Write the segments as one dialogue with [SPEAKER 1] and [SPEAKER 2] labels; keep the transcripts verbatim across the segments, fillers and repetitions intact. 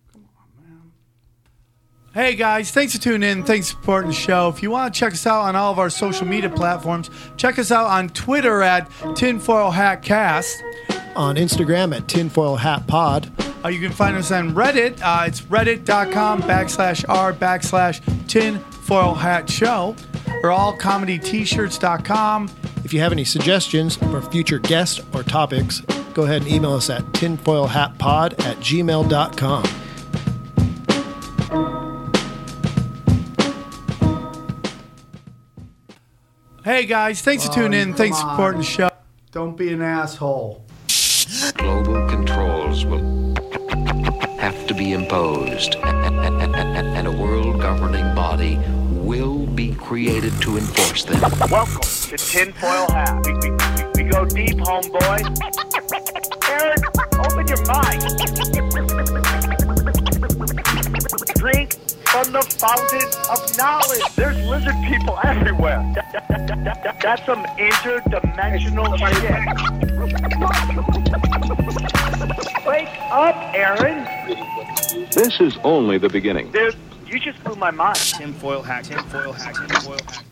[SPEAKER 1] Hey guys, thanks for tuning in. Thanks for supporting the show. If you want to check us out on all of our social media platforms, check us out on Twitter at Tinfoil Hat Cast.
[SPEAKER 2] On Instagram at Tinfoil Hat Pod.
[SPEAKER 1] Uh, you can find us on Reddit. Uh, it's reddit.com backslash r backslash Tinfoil Hat Show. Or all comedy t shirts dot com.
[SPEAKER 2] If you have any suggestions for future guests or topics, go ahead and email us at tinfoilhatpod at gmail dot com.
[SPEAKER 1] Hey guys, thanks for tuning in. Thanks for supporting the show. Don't be an asshole.
[SPEAKER 3] Global controls will have to be imposed, and a world governing body will be created to enforce them.
[SPEAKER 4] Welcome to Tinfoil Hat. We, we, we, we go deep, homeboy. Aaron, open your mind. Drink from the fountain of knowledge. There's lizard people everywhere. That, that, that, that, that, that's some interdimensional shit. Wake up, Aaron.
[SPEAKER 5] This is only the beginning.
[SPEAKER 4] Dude, you just blew my mind.
[SPEAKER 6] Tinfoil Hat, Tinfoil Hat, Tinfoil Hat.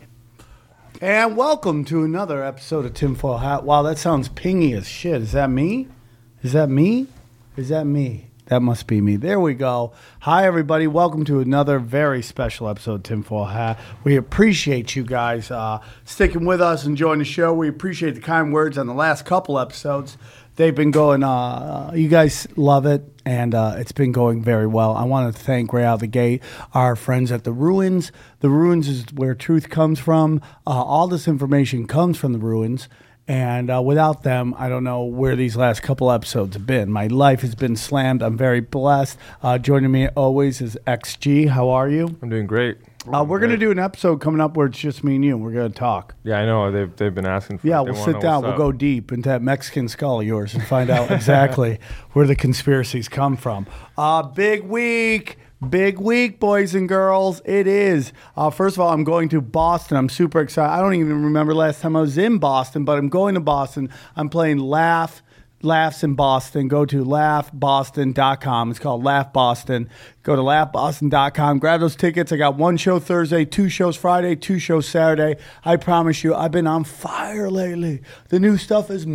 [SPEAKER 1] And welcome to another episode of Tinfoil Hat. Wow, that sounds pingy as shit. Is that me? Is that me? Is that me? That must be me. There we go. Hi, everybody. Welcome to another very special episode of Tinfoil Hat. We appreciate you guys uh, sticking with us, enjoying the show. We appreciate the kind words on the last couple episodes. They've been going, uh, you guys love it, and uh, it's been going very well. I want to thank right out of the gate our friends at The Ruins. The Ruins is where truth comes from. Uh, all this information comes from The Ruins. And uh, without them, I don't know where these last couple episodes have been. My life has been slammed. I'm very blessed. Uh, joining me always is X G. How are you?
[SPEAKER 7] I'm doing great.
[SPEAKER 1] Uh, we're going to do an episode coming up where it's just me and you. We're going to talk.
[SPEAKER 7] Yeah, I know. They've, they've been asking for
[SPEAKER 1] Yeah,
[SPEAKER 7] it. They
[SPEAKER 1] we'll
[SPEAKER 7] wanna
[SPEAKER 1] sit
[SPEAKER 7] know
[SPEAKER 1] down.
[SPEAKER 7] what's
[SPEAKER 1] We'll
[SPEAKER 7] up.
[SPEAKER 1] go deep into that Mexican skull of yours and find out exactly where the conspiracies come from. Uh, big week. Big week, boys and girls. It is. Uh, first of all, I'm going to Boston. I'm super excited. I don't even remember last time I was in Boston, but I'm going to Boston. I'm playing Laugh, Laughs in Boston. Go to laugh boston dot com. It's called Laugh Boston. Go to laugh boston dot com. Grab those tickets. I got one show Thursday, two shows Friday, two shows Saturday. I promise you, I've been on fire lately. The new stuff is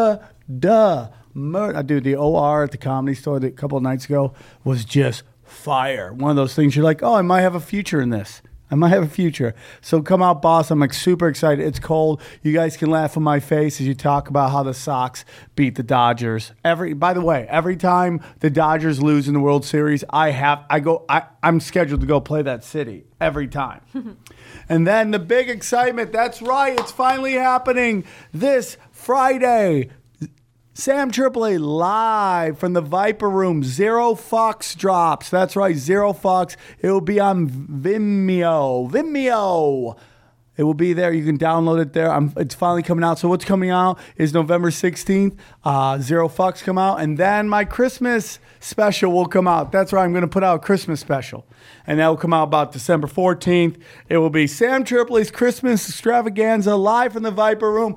[SPEAKER 1] murder. Murder. Dude, the O R at the Comedy Store a couple of nights ago was just fire. One of those things you're like, oh, I might have a future in this. I might have a future. So come out, boss. I'm like super excited. It's cold. You guys can laugh in my face as you talk about how the Sox beat the Dodgers. Every, by the way, every time the Dodgers lose in the World Series, I have, I go, I, I'm scheduled to go play that city every time. And then the big excitement. That's right. It's finally happening this Friday. Sam Tripoli live from the Viper Room. Zero Fucks drops. That's right, Zero Fucks. It will be on Vimeo. Vimeo. It will be there. You can download it there. I'm, it's finally coming out. So what's coming out is November sixteenth. Uh, Zero Fucks come out. And then my Christmas special will come out. That's right. I'm going to put out a Christmas special. And that will come out about December fourteenth. It will be Sam Tripoli's Christmas extravaganza live from the Viper Room.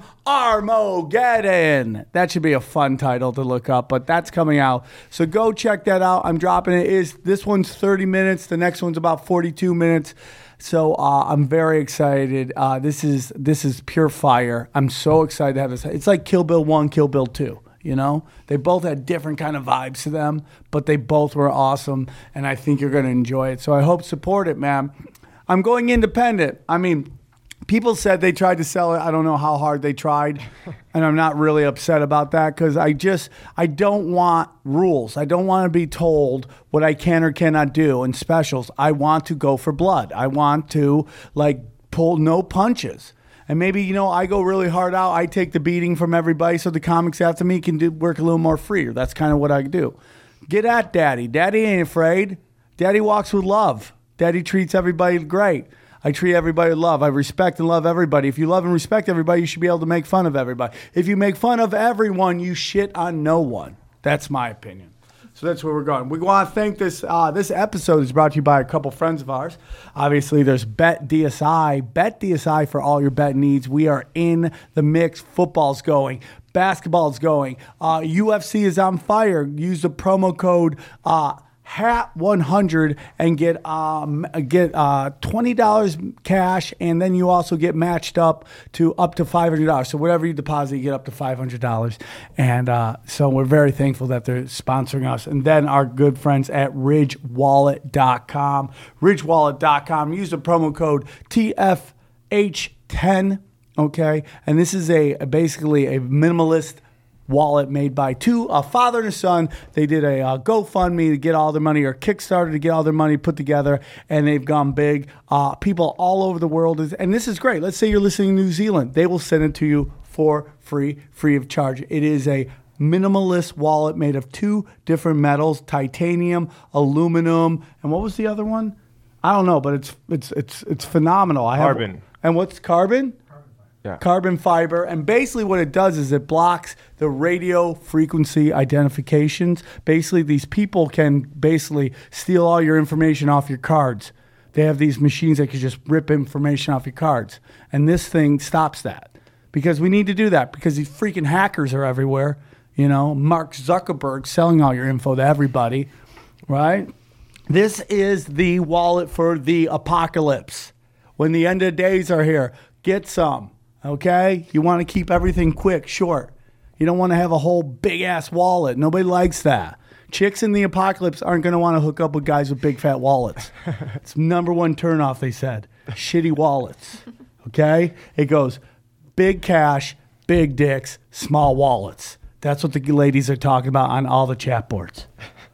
[SPEAKER 1] Armageddon. That should be a fun title to look up, but that's coming out. So go check that out. I'm dropping it. Is This one's thirty minutes. The next one's about forty-two minutes. So uh, I'm very excited. Uh, this is this is pure fire. I'm so excited to have this. It's like Kill Bill one, Kill Bill two. You know, they both had different kind of vibes to them, but they both were awesome, and I think you're going to enjoy it. So I hope support it, man. I'm going independent. I mean, people said they tried to sell it. I don't know how hard they tried, and I'm not really upset about that because I just I don't want rules. I don't want to be told what I can or cannot do in specials. I want to go for blood. I want to like pull no punches. And maybe, you know, I go really hard out. I take the beating from everybody so the comics after me can do, work a little more freer. That's kind of what I do. Get at Daddy. Daddy ain't afraid. Daddy walks with love. Daddy treats everybody great. I treat everybody with love. I respect and love everybody. If you love and respect everybody, you should be able to make fun of everybody. If you make fun of everyone, you shit on no one. That's my opinion. So that's where we're going. We want to thank this. Uh, this episode is brought to you by a couple friends of ours. Obviously, there's Bet D S I. Bet D S I for all your bet needs. We are in the mix. Football's going. Basketball's going. Uh, U F C is on fire. Use the promo code uh, Hat one hundred and get um get uh twenty dollars cash, and then you also get matched up to up to five hundred dollars. So whatever you deposit, you get up to five hundred dollars. And uh, so we're very thankful that they're sponsoring us. And then our good friends at ridge wallet dot com. ridge wallet dot com. Use the promo code T F H ten. Okay, and this is a basically a minimalist wallet made by two, a father and a son. They did a uh, GoFundMe to get all their money, or Kickstarter to get all their money put together, and they've gone big. Uh, people all over the world, is, and this is great. Let's say you're listening in New Zealand. They will send it to you for free, free of charge. It is a minimalist wallet made of two different metals, titanium, aluminum, and what was the other one? I don't know, but it's it's it's it's phenomenal. I have,
[SPEAKER 7] Carbon.
[SPEAKER 1] And what's carbon?
[SPEAKER 7] Yeah.
[SPEAKER 1] Carbon fiber. And basically what it does is it blocks the radio frequency identifications. Basically, these people can basically steal all your information off your cards. They have these machines that can just rip information off your cards. And this thing stops that. Because we need to do that, because these freaking hackers are everywhere. You know, Mark Zuckerberg selling all your info to everybody, right? This is the wallet for the apocalypse. When the end of days are here, get some. Okay? You want to keep everything quick, short. You don't want to have a whole big-ass wallet. Nobody likes that. Chicks in the apocalypse aren't going to want to hook up with guys with big, fat wallets. It's number one turnoff, they said. Shitty wallets. Okay? It goes big cash, big dicks, small wallets. That's what the ladies are talking about on all the chat boards.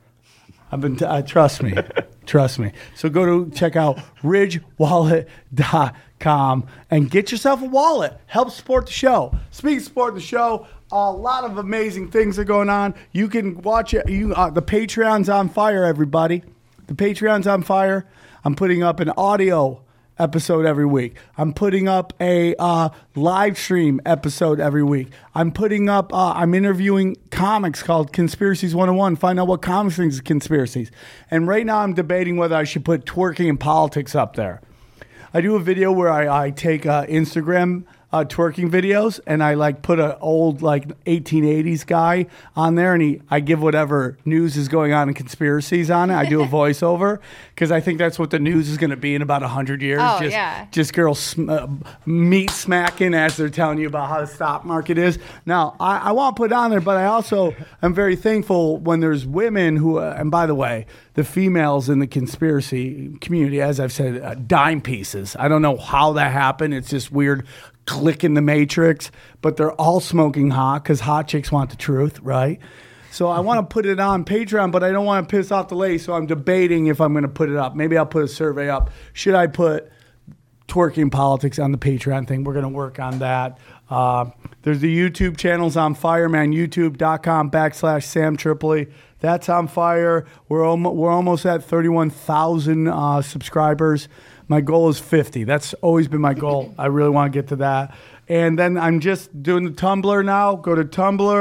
[SPEAKER 1] I've been t- uh, trust me. Trust me. So go to check out ridge wallet dot com and get yourself a wallet. Help support the show. Speaking of supporting the show, a lot of amazing things are going on. You can watch it. You uh, the Patreon's on fire, everybody. The Patreon's on fire. I'm putting up an audio episode every week. I'm putting up a uh, live stream episode every week. I'm putting up, uh, I'm interviewing comics called Conspiracies one oh one. Find out what comics things are conspiracies. And right now I'm debating whether I should put twerking and politics up there. I do a video where I, I take uh, Instagram uh, twerking videos, and I like put an old like eighteen eighties guy on there, and he I give whatever news is going on in conspiracies on it. I do a voiceover because I think that's what the news is going to be in about a hundred years.
[SPEAKER 8] Oh,
[SPEAKER 1] just,
[SPEAKER 8] yeah.
[SPEAKER 1] Just girls sm- uh, meat smacking as they're telling you about how the stock market is. Now, I, I want to put it on there, but I also am very thankful when there's women who, uh, and by the way, the females in the conspiracy community, as I've said, uh, dime pieces. I don't know how that happened. It's just weird click in the matrix, but they're all smoking hot because hot chicks want the truth, right? So I want to put it on Patreon, but I don't want to piss off the ladies, so I'm debating if I'm going to put it up. Maybe I'll put a survey up. Should I put twerking politics on the Patreon thing? We're going to work on that. Uh, there's the YouTube channels on fire, man. YouTube.com backslash Sam Tripoli. That's on fire. We're, om- we're almost at thirty-one thousand uh, subscribers. My goal is fifty. That's always been my goal. I really want to get to that. And then I'm just doing the Tumblr now. Go to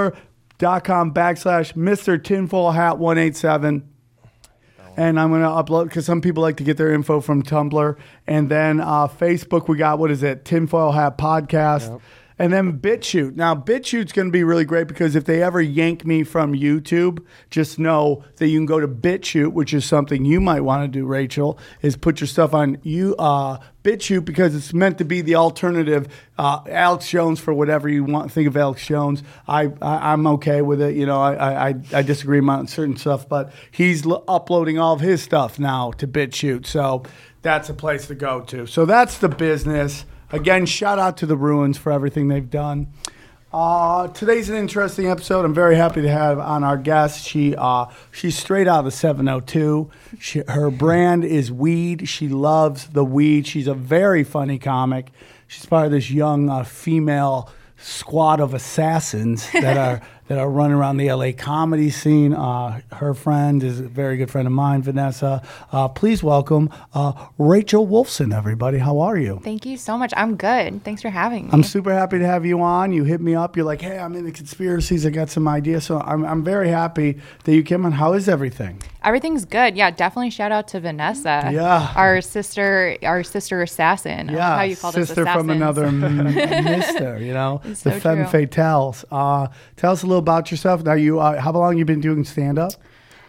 [SPEAKER 1] tumblr.com backslash Mister Tinfoil Hat one eight seven. And I'm going to upload, because some people like to get their info from Tumblr. And then uh, Facebook, we got, what is it? Tinfoil Hat Podcast. Yep. And then BitChute. Now, BitChute's going to be really great, because if they ever yank me from YouTube, just know that you can go to BitChute, which is something you might want to do, Rachel, is put your stuff on you uh, BitChute, because it's meant to be the alternative. Uh, Alex Jones, for whatever you want to think of Alex Jones, I, I, I'm okay with it. You know, I, I, I disagree on certain stuff, but he's l- uploading all of his stuff now to BitChute. So that's a place to go to. So that's the business. Again, shout out to the Ruins for everything they've done. Uh, today's an interesting episode. I'm very happy to have on our guest. She uh, she's straight out of the seven oh two. She, her brand is weed. She loves the weed. She's a very funny comic. She's part of this young uh, female squad of assassins that are that are running around the L A comedy scene. Uh, her friend is a very good friend of mine, Vanessa. Uh, please welcome uh, Rachel Wolfson, everybody. How are you?
[SPEAKER 8] Thank you so much. I'm good. Thanks for having me.
[SPEAKER 1] I'm super happy to have you on. You hit me up. You're like, hey, I'm into conspiracies. I got some ideas. So I'm, I'm very happy that you came on. How is everything?
[SPEAKER 8] Everything's good. Yeah, definitely shout out to Vanessa.
[SPEAKER 1] Yeah.
[SPEAKER 8] Our sister, our sister assassin.
[SPEAKER 1] Yeah.
[SPEAKER 8] How you call
[SPEAKER 1] this
[SPEAKER 8] Sister
[SPEAKER 1] from another m- mister, you know?
[SPEAKER 8] It's
[SPEAKER 1] the
[SPEAKER 8] so
[SPEAKER 1] femme
[SPEAKER 8] true.
[SPEAKER 1] fatales. Uh, tell us a little about yourself. Now, you, uh, how long you been doing stand-up?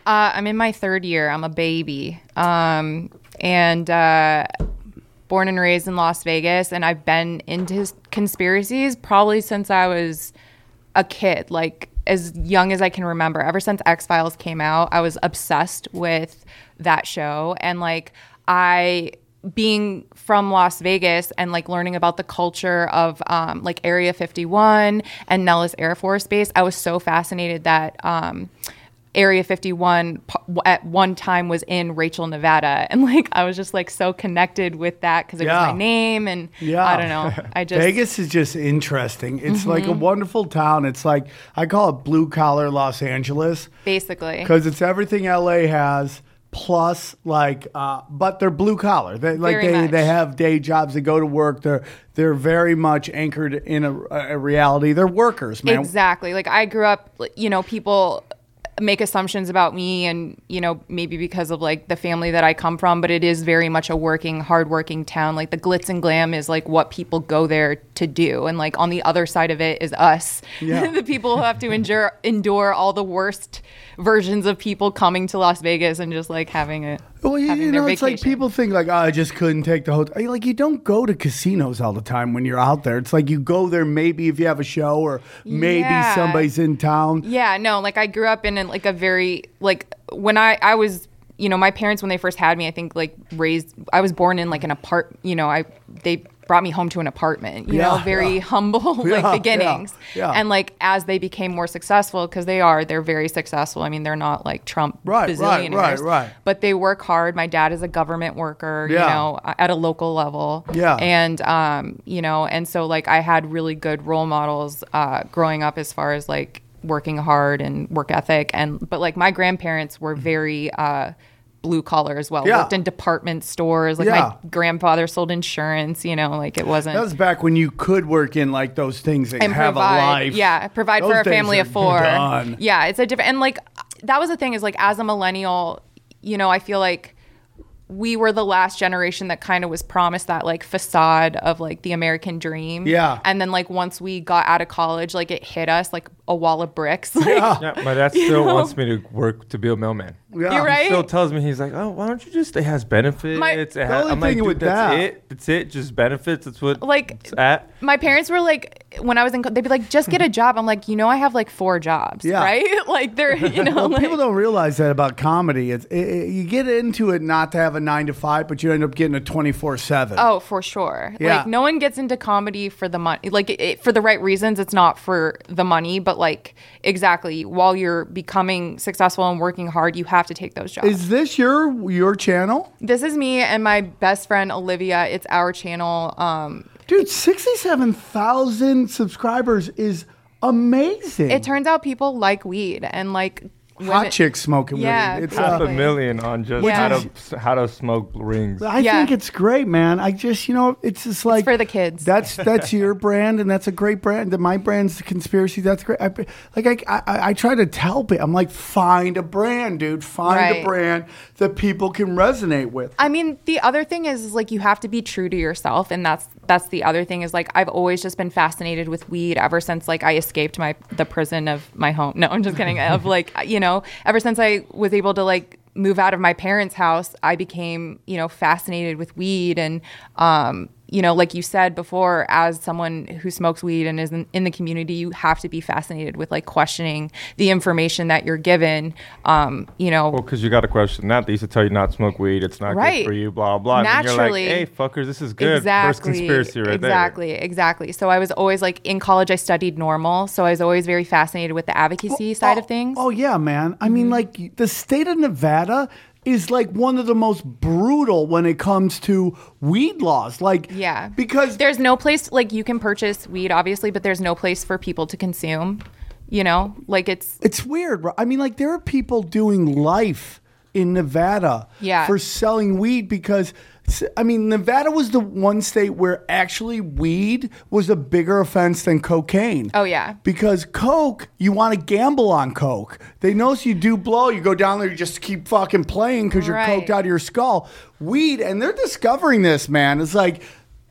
[SPEAKER 8] Uh, I'm in my third year. I'm a baby. Um, and uh, born and raised in Las Vegas. And I've been into conspiracies probably since I was a kid, like as young as I can remember. Ever since X-Files came out, I was obsessed with that show. And like I... being from Las Vegas and like learning about the culture of um, like Area fifty-one and Nellis Air Force Base, I was so fascinated that um, Area fifty-one p- at one time was in Rachel, Nevada. And like I was just like so connected with that because it
[SPEAKER 1] Yeah.
[SPEAKER 8] was my name. And
[SPEAKER 1] Yeah.
[SPEAKER 8] I don't know. I just
[SPEAKER 1] Vegas is just interesting. It's like a wonderful town. It's like, I call it blue collar Los Angeles
[SPEAKER 8] basically.
[SPEAKER 1] because it's everything L A has. Plus, like, uh, but they're blue collar. They like
[SPEAKER 8] Very
[SPEAKER 1] they,
[SPEAKER 8] much.
[SPEAKER 1] they have day jobs. They go to work. They're they're very much anchored in a, a reality. They're workers, man.
[SPEAKER 8] Exactly. Like I grew up, you know, people make assumptions about me and, you know, maybe because of like the family that I come from, but it is very much a working, hardworking town. Like the glitz and glam is like what people go there to do. And like on the other side of it is us,
[SPEAKER 1] Yeah.
[SPEAKER 8] the people who have to endure, endure all the worst versions of people coming to Las Vegas and just like having a,
[SPEAKER 1] Well, you,
[SPEAKER 8] having
[SPEAKER 1] you
[SPEAKER 8] their
[SPEAKER 1] know, it's like
[SPEAKER 8] vacation.
[SPEAKER 1] people think like, oh, I just couldn't take the hotel. Like, you don't go to casinos all the time when you're out there. It's like you go there maybe if you have a show or maybe
[SPEAKER 8] Yeah.
[SPEAKER 1] somebody's in town.
[SPEAKER 8] Yeah, no, like I grew up in an, like a very like when I I was, you know, my parents when they first had me, I think like raised I was born in like an apart, you know, I they brought me home to an apartment, you
[SPEAKER 1] Yeah,
[SPEAKER 8] know, very
[SPEAKER 1] yeah.
[SPEAKER 8] humble
[SPEAKER 1] Yeah,
[SPEAKER 8] like beginnings.
[SPEAKER 1] yeah, yeah.
[SPEAKER 8] And like as they became more successful, because they are, they're very successful. I mean, they're not like Trump
[SPEAKER 1] Right, right,
[SPEAKER 8] bazillionaires,
[SPEAKER 1] right, right.
[SPEAKER 8] but they work hard. My dad is a government worker,
[SPEAKER 1] Yeah.
[SPEAKER 8] you know, at a local level.
[SPEAKER 1] Yeah.
[SPEAKER 8] And um, you know, and so like I had really good role models uh growing up as far as like working hard and work ethic, and but like my grandparents were very uh blue collar as well.
[SPEAKER 1] Yeah.
[SPEAKER 8] Worked in department stores. Like
[SPEAKER 1] Yeah.
[SPEAKER 8] my grandfather sold insurance, you know, like it wasn't
[SPEAKER 1] That was back when you could work in like those things that
[SPEAKER 8] and
[SPEAKER 1] have
[SPEAKER 8] provide,
[SPEAKER 1] a life.
[SPEAKER 8] yeah, provide
[SPEAKER 1] Those
[SPEAKER 8] for a
[SPEAKER 1] days
[SPEAKER 8] family
[SPEAKER 1] are
[SPEAKER 8] of four.
[SPEAKER 1] done.
[SPEAKER 8] Yeah, it's a different, and like that was the thing is like as a millennial, you know, I feel like we were the last generation that kind of was promised that like facade of like the American dream.
[SPEAKER 1] Yeah.
[SPEAKER 8] And then like once we got out of college, like it hit us like a wall of bricks. Like,
[SPEAKER 1] Yeah.
[SPEAKER 7] Yeah, my dad still wants me to work to be a mailman.
[SPEAKER 1] Yeah.
[SPEAKER 8] You're right.
[SPEAKER 7] He still tells me, he's like, oh, why don't you just, it has benefits.
[SPEAKER 8] My-
[SPEAKER 7] it
[SPEAKER 1] The
[SPEAKER 7] has,
[SPEAKER 1] only
[SPEAKER 7] I'm like,
[SPEAKER 1] thing
[SPEAKER 7] dude,
[SPEAKER 1] with
[SPEAKER 7] that's
[SPEAKER 1] that-
[SPEAKER 7] it. That's it. Just benefits. That's what
[SPEAKER 8] Like-
[SPEAKER 7] it's at.
[SPEAKER 8] My parents were like, when I was in, co- they'd be like, just get a job. I'm like, you know, I have like four jobs,
[SPEAKER 1] Yeah.
[SPEAKER 8] right? Like they're, you know,
[SPEAKER 1] Well,
[SPEAKER 8] like,
[SPEAKER 1] people don't realize that about comedy. It's it, it- you get into it not to have a nine to five, but you end up getting a twenty-four seven.
[SPEAKER 8] Oh, for sure.
[SPEAKER 1] Yeah.
[SPEAKER 8] Like no one gets into comedy for the money. Like it, it- for the right reasons. It's not for the money, but like exactly while you're becoming successful and working hard, you have to take those jobs.
[SPEAKER 1] Is this your your channel?
[SPEAKER 8] This is me and my best friend Olivia. It's our channel. Um,
[SPEAKER 1] Dude, sixty-seven thousand subscribers is amazing.
[SPEAKER 8] it turns out people like weed and like
[SPEAKER 1] Hot
[SPEAKER 8] women-
[SPEAKER 1] chicks smoking
[SPEAKER 8] Yeah,
[SPEAKER 1] weed. It's,
[SPEAKER 7] Half
[SPEAKER 1] uh,
[SPEAKER 7] a million on just
[SPEAKER 8] Yeah.
[SPEAKER 7] how to how to smoke rings.
[SPEAKER 1] I
[SPEAKER 8] Yeah.
[SPEAKER 1] think it's great, man. I just, you know, it's just like
[SPEAKER 8] for the kids.
[SPEAKER 1] That's that's your brand, and that's a great brand. That my brand's the conspiracy. That's great. I, like I, I, I try to tell people, I'm like, find a brand, dude. Find a
[SPEAKER 8] Right.
[SPEAKER 1] brand that people can resonate with.
[SPEAKER 8] I mean, the other thing is, is like you have to be true to yourself, and that's that's the other thing is like I've always just been fascinated with weed ever since like I escaped my the prison of my home. No, I'm just kidding. Of like you know, ever since I was able to like move out of my parents' house, I became you know fascinated with weed and um you know, like you said before, as someone who smokes weed and is in, in the community, you have to be fascinated with like questioning the information that you're given. Um, you know,
[SPEAKER 7] Well, because you got to question that. They used to tell you not to smoke weed. It's not
[SPEAKER 8] Right.
[SPEAKER 7] good for you, blah, blah. And then
[SPEAKER 8] Naturally.
[SPEAKER 7] you're like, hey, fuckers, this is good.
[SPEAKER 8] Exactly.
[SPEAKER 7] First conspiracy right
[SPEAKER 8] exactly,
[SPEAKER 7] there.
[SPEAKER 8] Exactly. So I was always like in college, I studied normal. So I was always very fascinated with the advocacy side
[SPEAKER 1] oh,
[SPEAKER 8] of things.
[SPEAKER 1] Oh yeah, man. I mean, like the state of Nevada is like one of the most brutal when it comes to weed laws. Like,
[SPEAKER 8] Yeah.
[SPEAKER 1] because
[SPEAKER 8] There's no place, like you can purchase weed, obviously, but there's no place for people to consume. You know, like it's,
[SPEAKER 1] it's weird. Bro. I mean, like there are people doing life in Nevada
[SPEAKER 8] Yeah.
[SPEAKER 1] for selling weed because. I mean, Nevada was the one state where actually weed was a bigger offense than cocaine.
[SPEAKER 8] Oh, yeah.
[SPEAKER 1] Because coke, you want to gamble on coke. They notice you do blow, you go down there, you just keep fucking playing because you're
[SPEAKER 8] Right.
[SPEAKER 1] coked out of your skull. Weed, and they're discovering this, man. It's like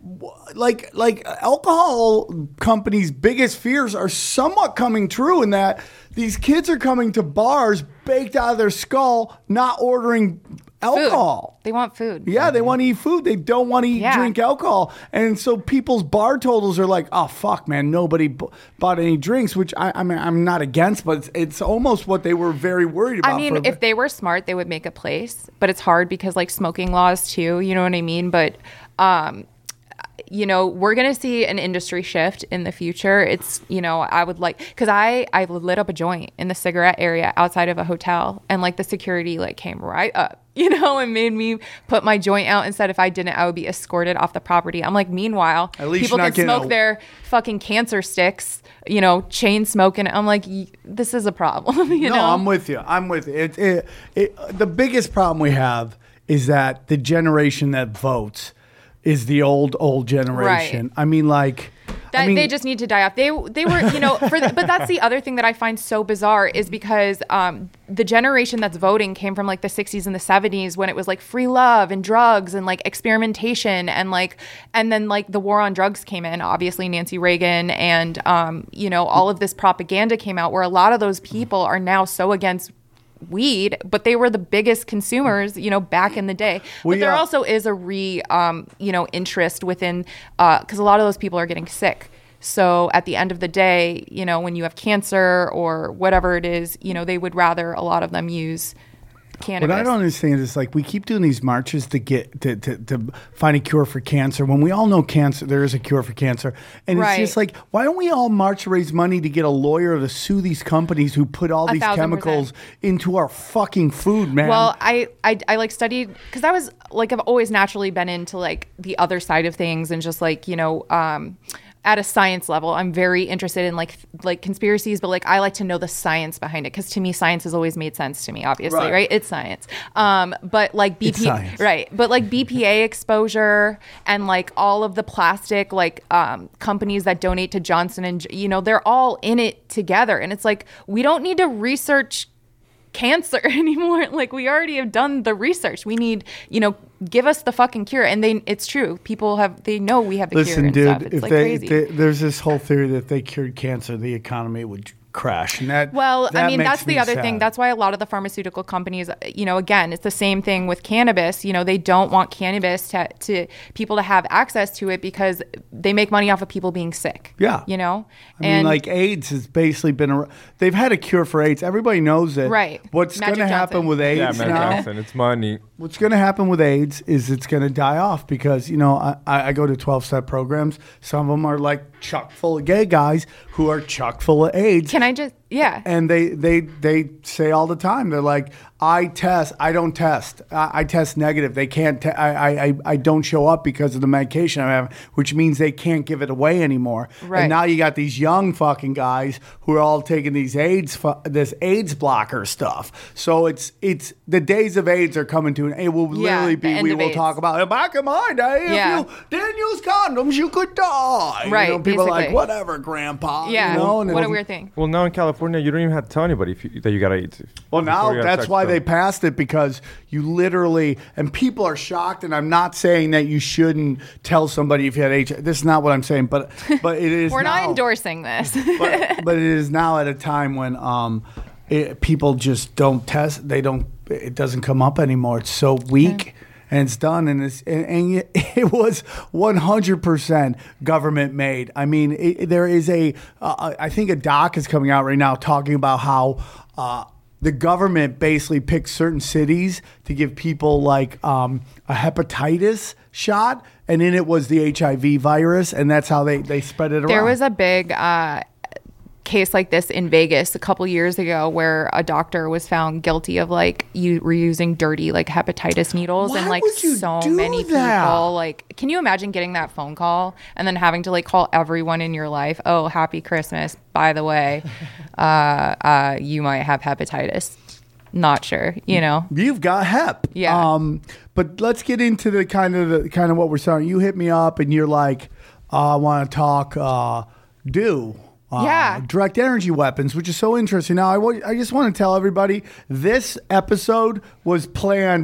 [SPEAKER 1] like like alcohol companies' biggest fears are somewhat coming true in that these kids are coming to bars baked out of their skull, not ordering alcohol.
[SPEAKER 8] Food. They want food.
[SPEAKER 1] Yeah, they want to eat food. They don't want to eat,
[SPEAKER 8] Yeah.
[SPEAKER 1] drink alcohol. And so people's bar totals are like, oh, fuck, man, nobody b- bought any drinks, which I, I mean, I'm not against, but it's, it's almost what they were very worried about.
[SPEAKER 8] I mean,
[SPEAKER 1] for,
[SPEAKER 8] if they were smart, they would make a place, but it's hard because like smoking laws too, you know what I mean? But, um, you know, we're going to see an industry shift in the future. It's, you know, I would like, cause I, I lit up a joint in the cigarette area outside of a hotel and like the security like came right up, you know, and made me put my joint out and said if I didn't, I would be escorted off the property. I'm like, meanwhile,
[SPEAKER 1] At least
[SPEAKER 8] people
[SPEAKER 1] you're not
[SPEAKER 8] can
[SPEAKER 1] getting
[SPEAKER 8] smoke
[SPEAKER 1] a-
[SPEAKER 8] their fucking cancer sticks, you know, chain smoking. I'm like, y- this is a problem, you
[SPEAKER 1] no,
[SPEAKER 8] know?
[SPEAKER 1] I'm with you. I'm with you. It, it, it, the biggest problem we have is that the generation that votes is the old, old generation.
[SPEAKER 8] Right.
[SPEAKER 1] I mean, like...
[SPEAKER 8] That
[SPEAKER 1] I mean,
[SPEAKER 8] they just need to die off. They they were, you know, for the, but that's the other thing that I find so bizarre is because um, the generation that's voting came from like the sixties and the seventies when it was like free love and drugs and like experimentation and like and then like the war on drugs came in, obviously Nancy Reagan and um, you know, all of this propaganda came out where a lot of those people are now so against weed, but they were the biggest consumers, you know, back in the day.
[SPEAKER 1] Well,
[SPEAKER 8] but there
[SPEAKER 1] yeah.
[SPEAKER 8] also is a re, um, you know, interest within, because a lot of those people are getting sick. So at the end of the day, you know, when you have cancer or whatever it is, you know, they would rather a lot of them use cannabis.
[SPEAKER 1] What I don't understand is like we keep doing these marches to get to, to, to find a cure for cancer when we all know cancer there is a cure for cancer, and
[SPEAKER 8] Right.
[SPEAKER 1] it's just like why don't we all march to raise money to get a lawyer to sue these companies who put all
[SPEAKER 8] A
[SPEAKER 1] these
[SPEAKER 8] thousand
[SPEAKER 1] chemicals
[SPEAKER 8] percent.
[SPEAKER 1] into our fucking food, man?
[SPEAKER 8] Well, I, I, I like studied because I was like I've always naturally been into like the other side of things and just like you know um, at a science level, I'm very interested in like like conspiracies, but like I like to know the science behind it because to me science has always made sense to me. Obviously,
[SPEAKER 1] Right.
[SPEAKER 8] right? It's science. Um, but like B P,
[SPEAKER 1] It's science.
[SPEAKER 8] right? But like B P A exposure and like all of the plastic like um, companies that donate to Johnson and you know they're all in it together, and it's like we don't need to research cancer anymore. Like we already have done the research. We need, you know, give us the fucking cure. And they, it's true. People have, they know we have the cure
[SPEAKER 1] Listen,
[SPEAKER 8] and
[SPEAKER 1] dude,
[SPEAKER 8] stuff. It's
[SPEAKER 1] if
[SPEAKER 8] like
[SPEAKER 1] they,
[SPEAKER 8] crazy.
[SPEAKER 1] they there's this whole theory that if they cured cancer, the economy would crash, and that
[SPEAKER 8] Well,
[SPEAKER 1] that
[SPEAKER 8] I mean,
[SPEAKER 1] makes
[SPEAKER 8] that's the
[SPEAKER 1] me
[SPEAKER 8] other
[SPEAKER 1] sad.
[SPEAKER 8] thing. That's why a lot of the pharmaceutical companies, you know, again, it's the same thing with cannabis. You know, they don't want cannabis to, to people to have access to it because they make money off of people being sick.
[SPEAKER 1] Yeah.
[SPEAKER 8] You know?
[SPEAKER 1] I mean, like AIDS has basically been a. They've had a cure for AIDS. Everybody knows it.
[SPEAKER 8] Right.
[SPEAKER 1] What's going
[SPEAKER 8] Magic
[SPEAKER 1] to happen
[SPEAKER 8] Johnson.
[SPEAKER 1] with AIDS
[SPEAKER 7] Yeah, man,
[SPEAKER 1] now?
[SPEAKER 7] Johnson, it's money.
[SPEAKER 1] What's going to happen with AIDS is it's going to die off because, you know, I, I go to twelve-step programs. Some of them are like chock full of gay guys who are chock full of AIDS.
[SPEAKER 8] can I just, yeah.
[SPEAKER 1] And they, they, they say all the time, they're like, I test, I don't test. I, I test negative. They can't, te- I, I, I don't show up because of the medication I have, which means they can't give it away anymore.
[SPEAKER 8] Right.
[SPEAKER 1] And now you got these young fucking guys who are all taking these AIDS, fu- this AIDS blocker stuff. So it's, it's, the days of AIDS are coming to an, it will
[SPEAKER 8] Yeah,
[SPEAKER 1] literally
[SPEAKER 8] the
[SPEAKER 1] be,
[SPEAKER 8] end
[SPEAKER 1] we
[SPEAKER 8] of
[SPEAKER 1] will
[SPEAKER 8] AIDS.
[SPEAKER 1] talk about, back in my day,
[SPEAKER 8] Yeah.
[SPEAKER 1] if you didn't use condoms, you could die.
[SPEAKER 8] Right,
[SPEAKER 1] You know, people are like,
[SPEAKER 8] basically.
[SPEAKER 1] whatever, grandpa.
[SPEAKER 8] Yeah.
[SPEAKER 1] You know, and
[SPEAKER 8] what a
[SPEAKER 1] it'll-
[SPEAKER 8] weird thing.
[SPEAKER 7] Well, now in California, you don't even have to tell anybody if you, that you got AIDS.
[SPEAKER 1] Well,
[SPEAKER 7] before
[SPEAKER 1] now
[SPEAKER 7] you have
[SPEAKER 1] that's
[SPEAKER 7] sex,
[SPEAKER 1] why
[SPEAKER 7] though.
[SPEAKER 1] they passed it because you literally, and people are shocked. And I'm not saying that you shouldn't tell somebody if you had H I V. This is not what I'm saying, but but it is.
[SPEAKER 8] We're
[SPEAKER 1] now,
[SPEAKER 8] not endorsing this.
[SPEAKER 1] but, but it is now at a time when um, it, people just don't test. They don't. It doesn't come up anymore. It's so weak. And it's done, and it's and, and it- it was one hundred percent government made. I mean, it, there is a, uh, I think a doc is coming out right now talking about how uh, the government basically picked certain cities to give people like um, a hepatitis shot, and in it was the H I V virus, and that's how they, they spread it around.
[SPEAKER 8] There was a big uh, case like this in Vegas a couple years ago where a doctor was found guilty of like you reusing dirty like hepatitis needles
[SPEAKER 1] Why
[SPEAKER 8] and like
[SPEAKER 1] would you
[SPEAKER 8] so
[SPEAKER 1] do
[SPEAKER 8] many
[SPEAKER 1] that?
[SPEAKER 8] people like can you imagine getting that phone call and then having to like call everyone in your life, oh, happy Christmas, by the way, uh, uh, you might have hepatitis, not sure, you know.
[SPEAKER 1] You've got hep.
[SPEAKER 8] Yeah.
[SPEAKER 1] Um, but let's get into the kind of the kind of what we're saying. You hit me up and you're like, uh, I want to talk uh, do. Uh,
[SPEAKER 8] Yeah.
[SPEAKER 1] direct energy weapons, which is so interesting. Now, I wa- I just want to tell everybody this episode was planned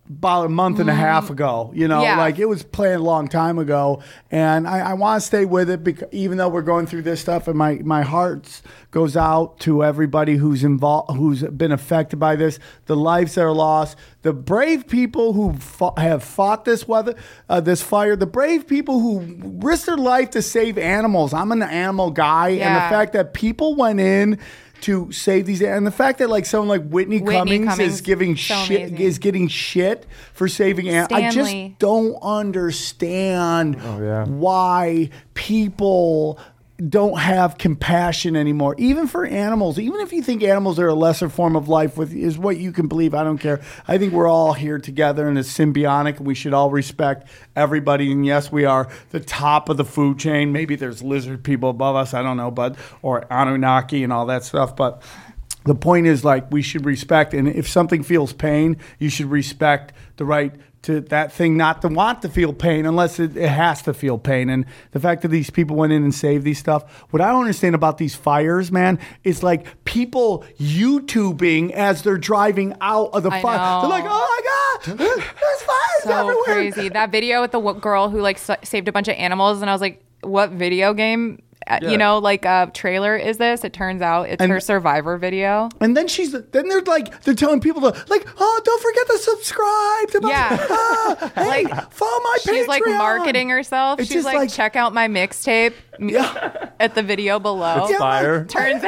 [SPEAKER 1] about a month and a half ago, you know,
[SPEAKER 8] Yeah.
[SPEAKER 1] like it was planned a long time ago, and I, I want to stay with it because even though we're going through this stuff, and my my heart goes out to everybody who's involved, who's been affected by this, the lives that are lost, the brave people who fought, have fought this weather, uh, this fire, the brave people who risked their life to save animals. I'm an animal guy, and the
[SPEAKER 8] Yeah.
[SPEAKER 1] fact that people went in to save these, and the fact that like someone like Whitney,
[SPEAKER 8] Whitney
[SPEAKER 1] Cummings,
[SPEAKER 8] Cummings,
[SPEAKER 1] is giving
[SPEAKER 8] so
[SPEAKER 1] shit
[SPEAKER 8] amazing.
[SPEAKER 1] is getting shit for saving animals. I just
[SPEAKER 8] Stanley.
[SPEAKER 1] don't understand
[SPEAKER 7] Oh, yeah.
[SPEAKER 1] why people don't have compassion anymore, even for animals. Even if you think animals are a lesser form of life, with is what you can believe. I don't care. I think we're all here together and it's symbiotic, and we should all respect everybody. And yes, we are the top of the food chain. Maybe there's lizard people above us. I don't know, but or Anunnaki and all that stuff. But the point is, like, we should respect. And if something feels pain, you should respect the right to that thing not to want to feel pain unless it, it has to feel pain. And the fact that these people went in and saved these stuff, what I don't understand about these fires, man, is like people YouTubing as they're driving out of the
[SPEAKER 8] I
[SPEAKER 1] fire.
[SPEAKER 8] know.
[SPEAKER 1] They're like, oh my God, there's fires
[SPEAKER 8] So
[SPEAKER 1] everywhere.
[SPEAKER 8] crazy. That video with the w- girl who like s- saved a bunch of animals, and I was like, what video game? Uh,
[SPEAKER 7] Yeah.
[SPEAKER 8] You know, like a uh, trailer is this? It turns out it's
[SPEAKER 1] And-
[SPEAKER 8] her Survivor video.
[SPEAKER 1] And then she's, then they're like, they're telling people to, like, oh, don't forget to subscribe to my,
[SPEAKER 8] Yeah.
[SPEAKER 1] ah, hey,
[SPEAKER 8] Like,
[SPEAKER 1] follow my Patreon.
[SPEAKER 8] She's like marketing herself.
[SPEAKER 1] It's
[SPEAKER 8] She's
[SPEAKER 1] just
[SPEAKER 8] like,
[SPEAKER 1] like-
[SPEAKER 8] check out my mixtape
[SPEAKER 1] Yeah.
[SPEAKER 8] at the video below.
[SPEAKER 7] It's fire.
[SPEAKER 8] Turns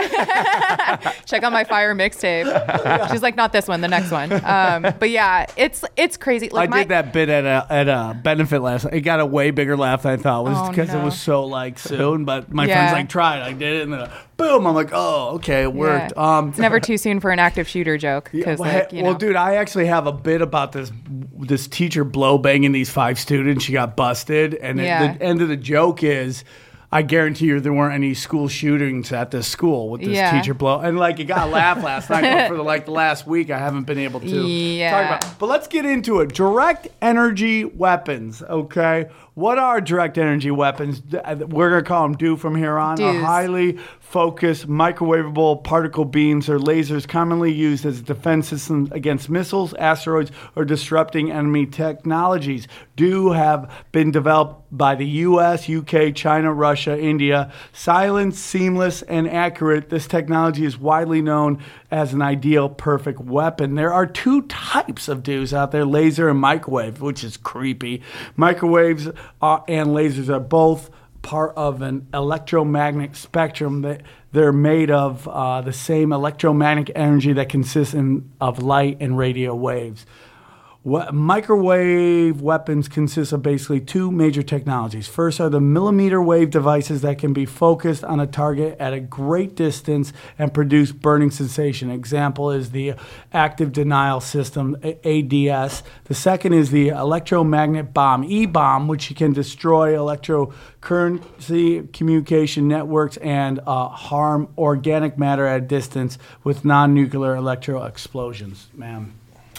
[SPEAKER 8] check out my fire mixtape. She's like, not this one, the next one. Um, but yeah, it's it's crazy. Like
[SPEAKER 1] I
[SPEAKER 8] my,
[SPEAKER 1] did that bit at a at a benefit last night. It got a way bigger laugh than I thought. It was
[SPEAKER 8] Oh,
[SPEAKER 1] because it
[SPEAKER 8] no.
[SPEAKER 1] was so like soon. But my
[SPEAKER 8] Yeah.
[SPEAKER 1] friends like tried. I did it, and then uh, boom. I'm like, oh, okay, it worked.
[SPEAKER 8] Yeah.
[SPEAKER 1] Um,
[SPEAKER 8] It's never too soon for an active shooter joke.
[SPEAKER 1] yeah,
[SPEAKER 8] Because
[SPEAKER 1] well,
[SPEAKER 8] like,
[SPEAKER 1] hey-
[SPEAKER 8] you
[SPEAKER 1] well,
[SPEAKER 8] know.
[SPEAKER 1] dude, I actually have a bit about this this teacher blow banging these five students. She got busted, and
[SPEAKER 8] Yeah.
[SPEAKER 1] it, the end of the joke is, I guarantee you there weren't any school shootings at this school with this
[SPEAKER 8] Yeah.
[SPEAKER 1] teacher blow. And like it got a laugh last night, but for the, like the last week, I haven't been able to
[SPEAKER 8] Yeah.
[SPEAKER 1] talk about. But let's get into it. Direct energy weapons. Okay, what are direct energy weapons? We're gonna call them D O from here on. Are
[SPEAKER 8] Do's.
[SPEAKER 1] highly focused, microwavable particle beams or lasers commonly used as a defense system against missiles, asteroids, or disrupting enemy technologies. Do have been developed by the U S, U K, China, Russia, India. Silent, seamless, and accurate, this technology is widely known as an ideal perfect weapon. There are two types of D Os out there, laser and microwave, which is creepy. Microwaves are, and lasers are both part of an electromagnetic spectrum. That they're made of uh, the same electromagnetic energy that consists in, of light and radio waves. What, microwave weapons consist of basically two major technologies. First are the millimeter wave devices that can be focused on a target at a great distance and produce burning sensation. Example is the active denial system, A D S. The second is the electromagnet bomb, E-bomb, which can destroy electrocurrency communication networks and uh, harm organic matter at a distance with non-nuclear electro explosions. Man.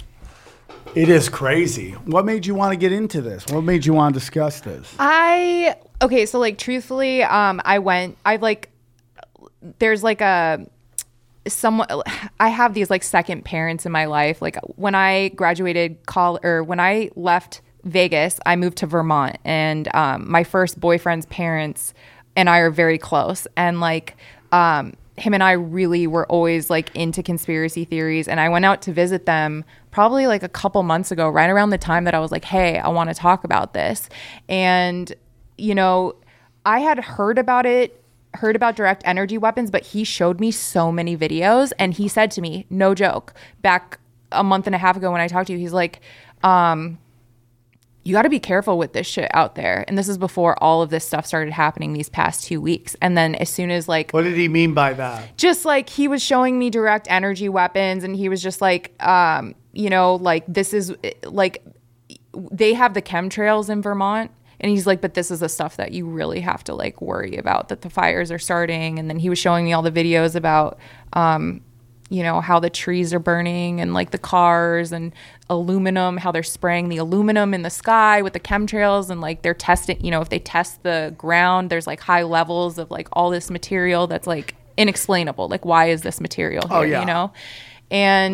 [SPEAKER 1] It is crazy. What made you want to get into this? What made you want to discuss this?
[SPEAKER 8] I okay, so like truthfully, um, I went. I like. There's like a someone. I have these like second parents in my life. Like when I graduated college, or when I left Vegas, I moved to Vermont, and um, my first boyfriend's parents and I are very close, and like. Um, him and I really were always like into conspiracy theories, and I went out to visit them probably like a couple months ago, right around the time that I was like, hey, I want to talk about this. And, you know, I had heard about it, heard about direct energy weapons, but he showed me so many videos, and he said to me, no joke, back a month and a half ago when I talked to you, he's like, um, you got to be careful with this shit out there. And this is before all of this stuff started happening these past two weeks. And then as soon as like,
[SPEAKER 1] What did he mean by that?
[SPEAKER 8] just like he was showing me direct energy weapons, and he was just like, um, you know, like this is like they have the chemtrails in Vermont. And he's like, but this is the stuff that you really have to like worry about, that the fires are starting. And then he was showing me all the videos about, um, you know, how the trees are burning and like the cars and aluminum, how they're spraying the aluminum in the sky with the chemtrails, and like they're testing, you know, if they test the ground, there's like high levels of like all this material that's like inexplainable. Like, why is this material here,
[SPEAKER 1] Oh, yeah.
[SPEAKER 8] you know? And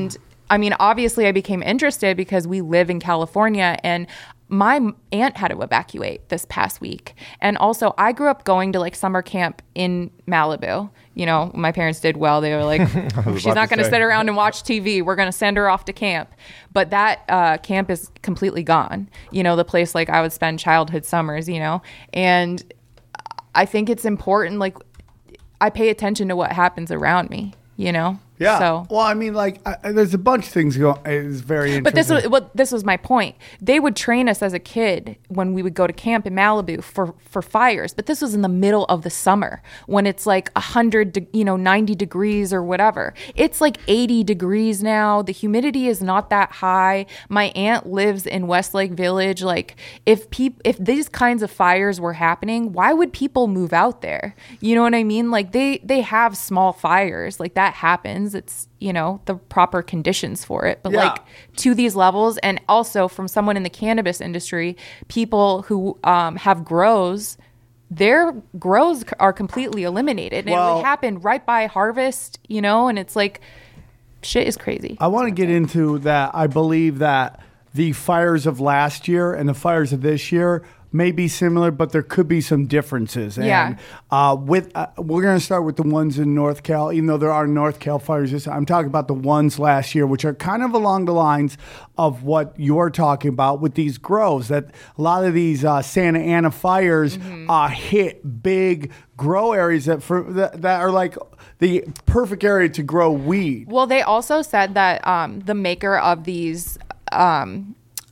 [SPEAKER 8] I mean, obviously I became interested because we live in California, and my aunt had to evacuate this past week. And also I grew up going to like summer camp in Malibu. You know, my parents did well. They were like, she's not going to sit around and watch T V. We're going to send her off to camp. But that uh, camp is completely gone. You know, the place like I would spend childhood summers, you know, and I think it's important. Like I pay attention to what happens around me, you know?
[SPEAKER 1] Yeah.
[SPEAKER 8] So,
[SPEAKER 1] well, I mean, like, I, there's a bunch of things going. It's very interesting.
[SPEAKER 8] but this was well, this was my point. They would train us as a kid when we would go to camp in Malibu for, for fires. But this was in the middle of the summer when it's like a hundred, de- you know, ninety degrees or whatever. It's like eighty degrees now. The humidity is not that high. My aunt lives in Westlake Village. Like, if peop- if these kinds of fires were happening, why would people move out there? You know what I mean? Like they they have small fires. Like that happens. It's, you know, the proper conditions for it. But
[SPEAKER 1] Yeah.
[SPEAKER 8] like to these levels, and also from someone in the cannabis industry, people who um, have grows, their grows c- are completely eliminated. And it
[SPEAKER 1] Well-
[SPEAKER 8] would happen right by harvest, you know, and it's like, shit is crazy.
[SPEAKER 1] I want to get into that. I believe that the fires of last year and the fires of this year may be similar, but there could be some differences. And,
[SPEAKER 8] Yeah.
[SPEAKER 1] Uh, with uh, we're going to start with the ones in North Cal, even though there are North Cal fires. This, I'm talking about the ones last year, which are kind of along the lines of what you're talking about with these grows. That a lot of these uh, Santa Ana fires
[SPEAKER 8] Mm-hmm.
[SPEAKER 1] uh, hit big grow areas that for that, that are like the perfect area to grow weed.
[SPEAKER 8] Well, they also said that um, the maker of these um,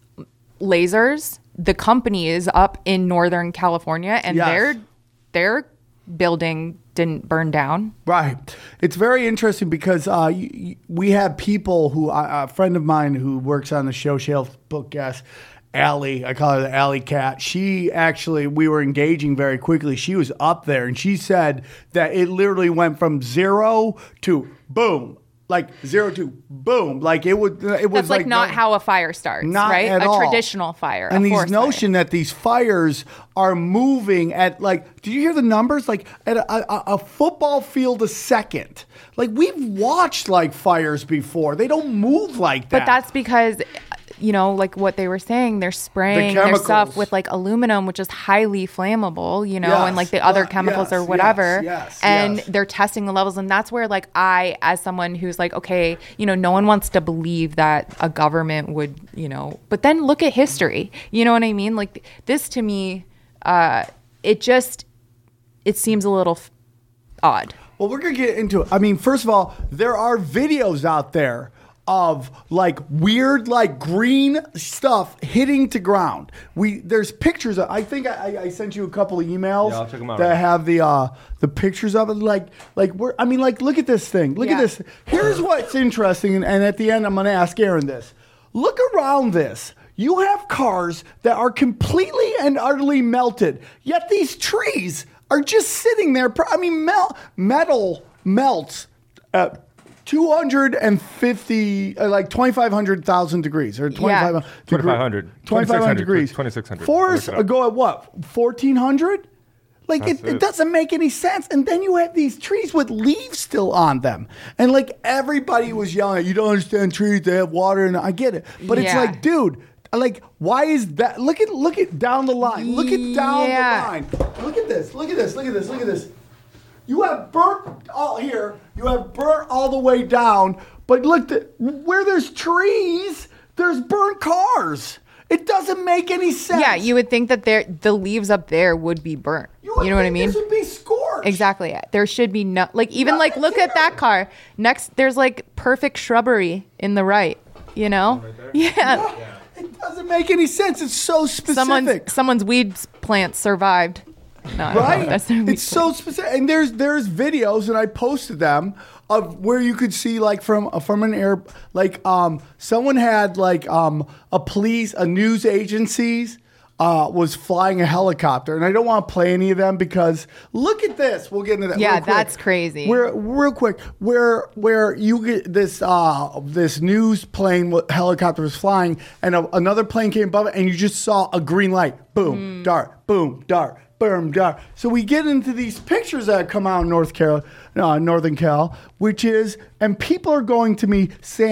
[SPEAKER 8] lasers, the company is up in Northern California, and
[SPEAKER 1] Yes.
[SPEAKER 8] their their building didn't burn down.
[SPEAKER 1] Right. It's very interesting because uh, y- y- we have people who, uh, a friend of mine who works on the show, Shelf Book Guest, Allie, I call her the Alley Cat. She actually, we were engaging very quickly. She was up there and she said that it literally went from zero to boom. Like zero to boom. Like it would, it was
[SPEAKER 8] That's like, not
[SPEAKER 1] no-
[SPEAKER 8] how a fire starts,
[SPEAKER 1] Not
[SPEAKER 8] right?
[SPEAKER 1] at
[SPEAKER 8] a
[SPEAKER 1] all.
[SPEAKER 8] traditional fire.
[SPEAKER 1] And
[SPEAKER 8] a
[SPEAKER 1] these
[SPEAKER 8] forest
[SPEAKER 1] notion
[SPEAKER 8] fire.
[SPEAKER 1] that these fires are moving at like, did you hear the numbers? Like at a, a, a football field a second. Like we've watched like fires before. They don't move like that.
[SPEAKER 8] But that's because, you know, like what they were saying, they're spraying their
[SPEAKER 1] chemicals.
[SPEAKER 8] stuff with like aluminum, which is highly flammable, you know,
[SPEAKER 1] Yes.
[SPEAKER 8] and like the other
[SPEAKER 1] Yeah,
[SPEAKER 8] chemicals
[SPEAKER 1] yes,
[SPEAKER 8] or whatever.
[SPEAKER 1] yes, yes,
[SPEAKER 8] and
[SPEAKER 1] yes.
[SPEAKER 8] they're testing the levels. And that's where like I, as someone who's like, okay, you know, no one wants to believe that a government would, you know, but then look at history. You know what I mean? Like this to me, uh, it just, it seems a little f- odd.
[SPEAKER 1] Well, we're going to get into it. I mean, first of all, there are videos out there of like weird, like green stuff hitting to ground. We there's pictures. Of, I think I, I sent you a couple of emails
[SPEAKER 7] Yeah, I'll check 'em out
[SPEAKER 1] that
[SPEAKER 7] right
[SPEAKER 1] have the uh, the pictures of it. Like like we're. I mean, like look at this thing. Look
[SPEAKER 8] Yeah.
[SPEAKER 1] at this. Here's what's interesting, and, and at the end, I'm going to ask Aaron this. Look around this. You have cars that are completely and utterly melted, yet these trees are just sitting there. I mean, mel- metal melts at two hundred fifty, uh, like twenty-five hundred thousand degrees, or twenty-five hundred.
[SPEAKER 7] twenty-five hundred.
[SPEAKER 1] twenty-five hundred degrees.
[SPEAKER 7] twenty-six hundred.
[SPEAKER 1] Forests
[SPEAKER 7] Look it up.
[SPEAKER 1] go at what? fourteen hundred? Like, it,
[SPEAKER 7] That's
[SPEAKER 1] it
[SPEAKER 7] it.
[SPEAKER 1] doesn't make any sense. And then you have these trees with leaves still on them. And, like, everybody was yelling, you don't understand trees, they have water. And I get it. But it's
[SPEAKER 8] Yeah.
[SPEAKER 1] like, dude, like, why is that? Look at look at down the line. Look at down
[SPEAKER 8] Yeah.
[SPEAKER 1] the line. Look at this. Look at this. Look at this. Look at this. You have burnt all here. You have burnt all the way down. But look, the, where there's trees, there's burnt cars. It doesn't make any sense.
[SPEAKER 8] Yeah, you would think that there the leaves up there would be burnt. You,
[SPEAKER 1] would
[SPEAKER 8] know what I
[SPEAKER 1] think
[SPEAKER 8] mean?
[SPEAKER 1] This would be scorched.
[SPEAKER 8] Exactly. There should be no like even like
[SPEAKER 1] Nothing
[SPEAKER 8] look at
[SPEAKER 1] here.
[SPEAKER 8] that car. Next there's like perfect shrubbery in the right, you know? Yeah.
[SPEAKER 1] It doesn't make any sense. It's so specific.
[SPEAKER 8] Someone's someone's weed plant survived. No, I don't know.
[SPEAKER 1] Right?
[SPEAKER 8] That's their weed
[SPEAKER 1] It's so specific. And there's there's videos, and I posted them of where you could see like from from an air like um someone had like um a police a news agencies uh was flying a helicopter, and I don't want to play any of them because look at this. We'll get into that.
[SPEAKER 8] Yeah,
[SPEAKER 1] real quick.
[SPEAKER 8] that's crazy.
[SPEAKER 1] Where real quick, where where you get this uh this news plane with helicopter was flying, and a, another plane came above it, and you just saw a green light. Boom,
[SPEAKER 8] Mm.
[SPEAKER 1] dart. Boom, dart. Boom, dart. So we get into these pictures that come out in North Carolina, uh, Northern Cal, which is, and people are going to me, Sam,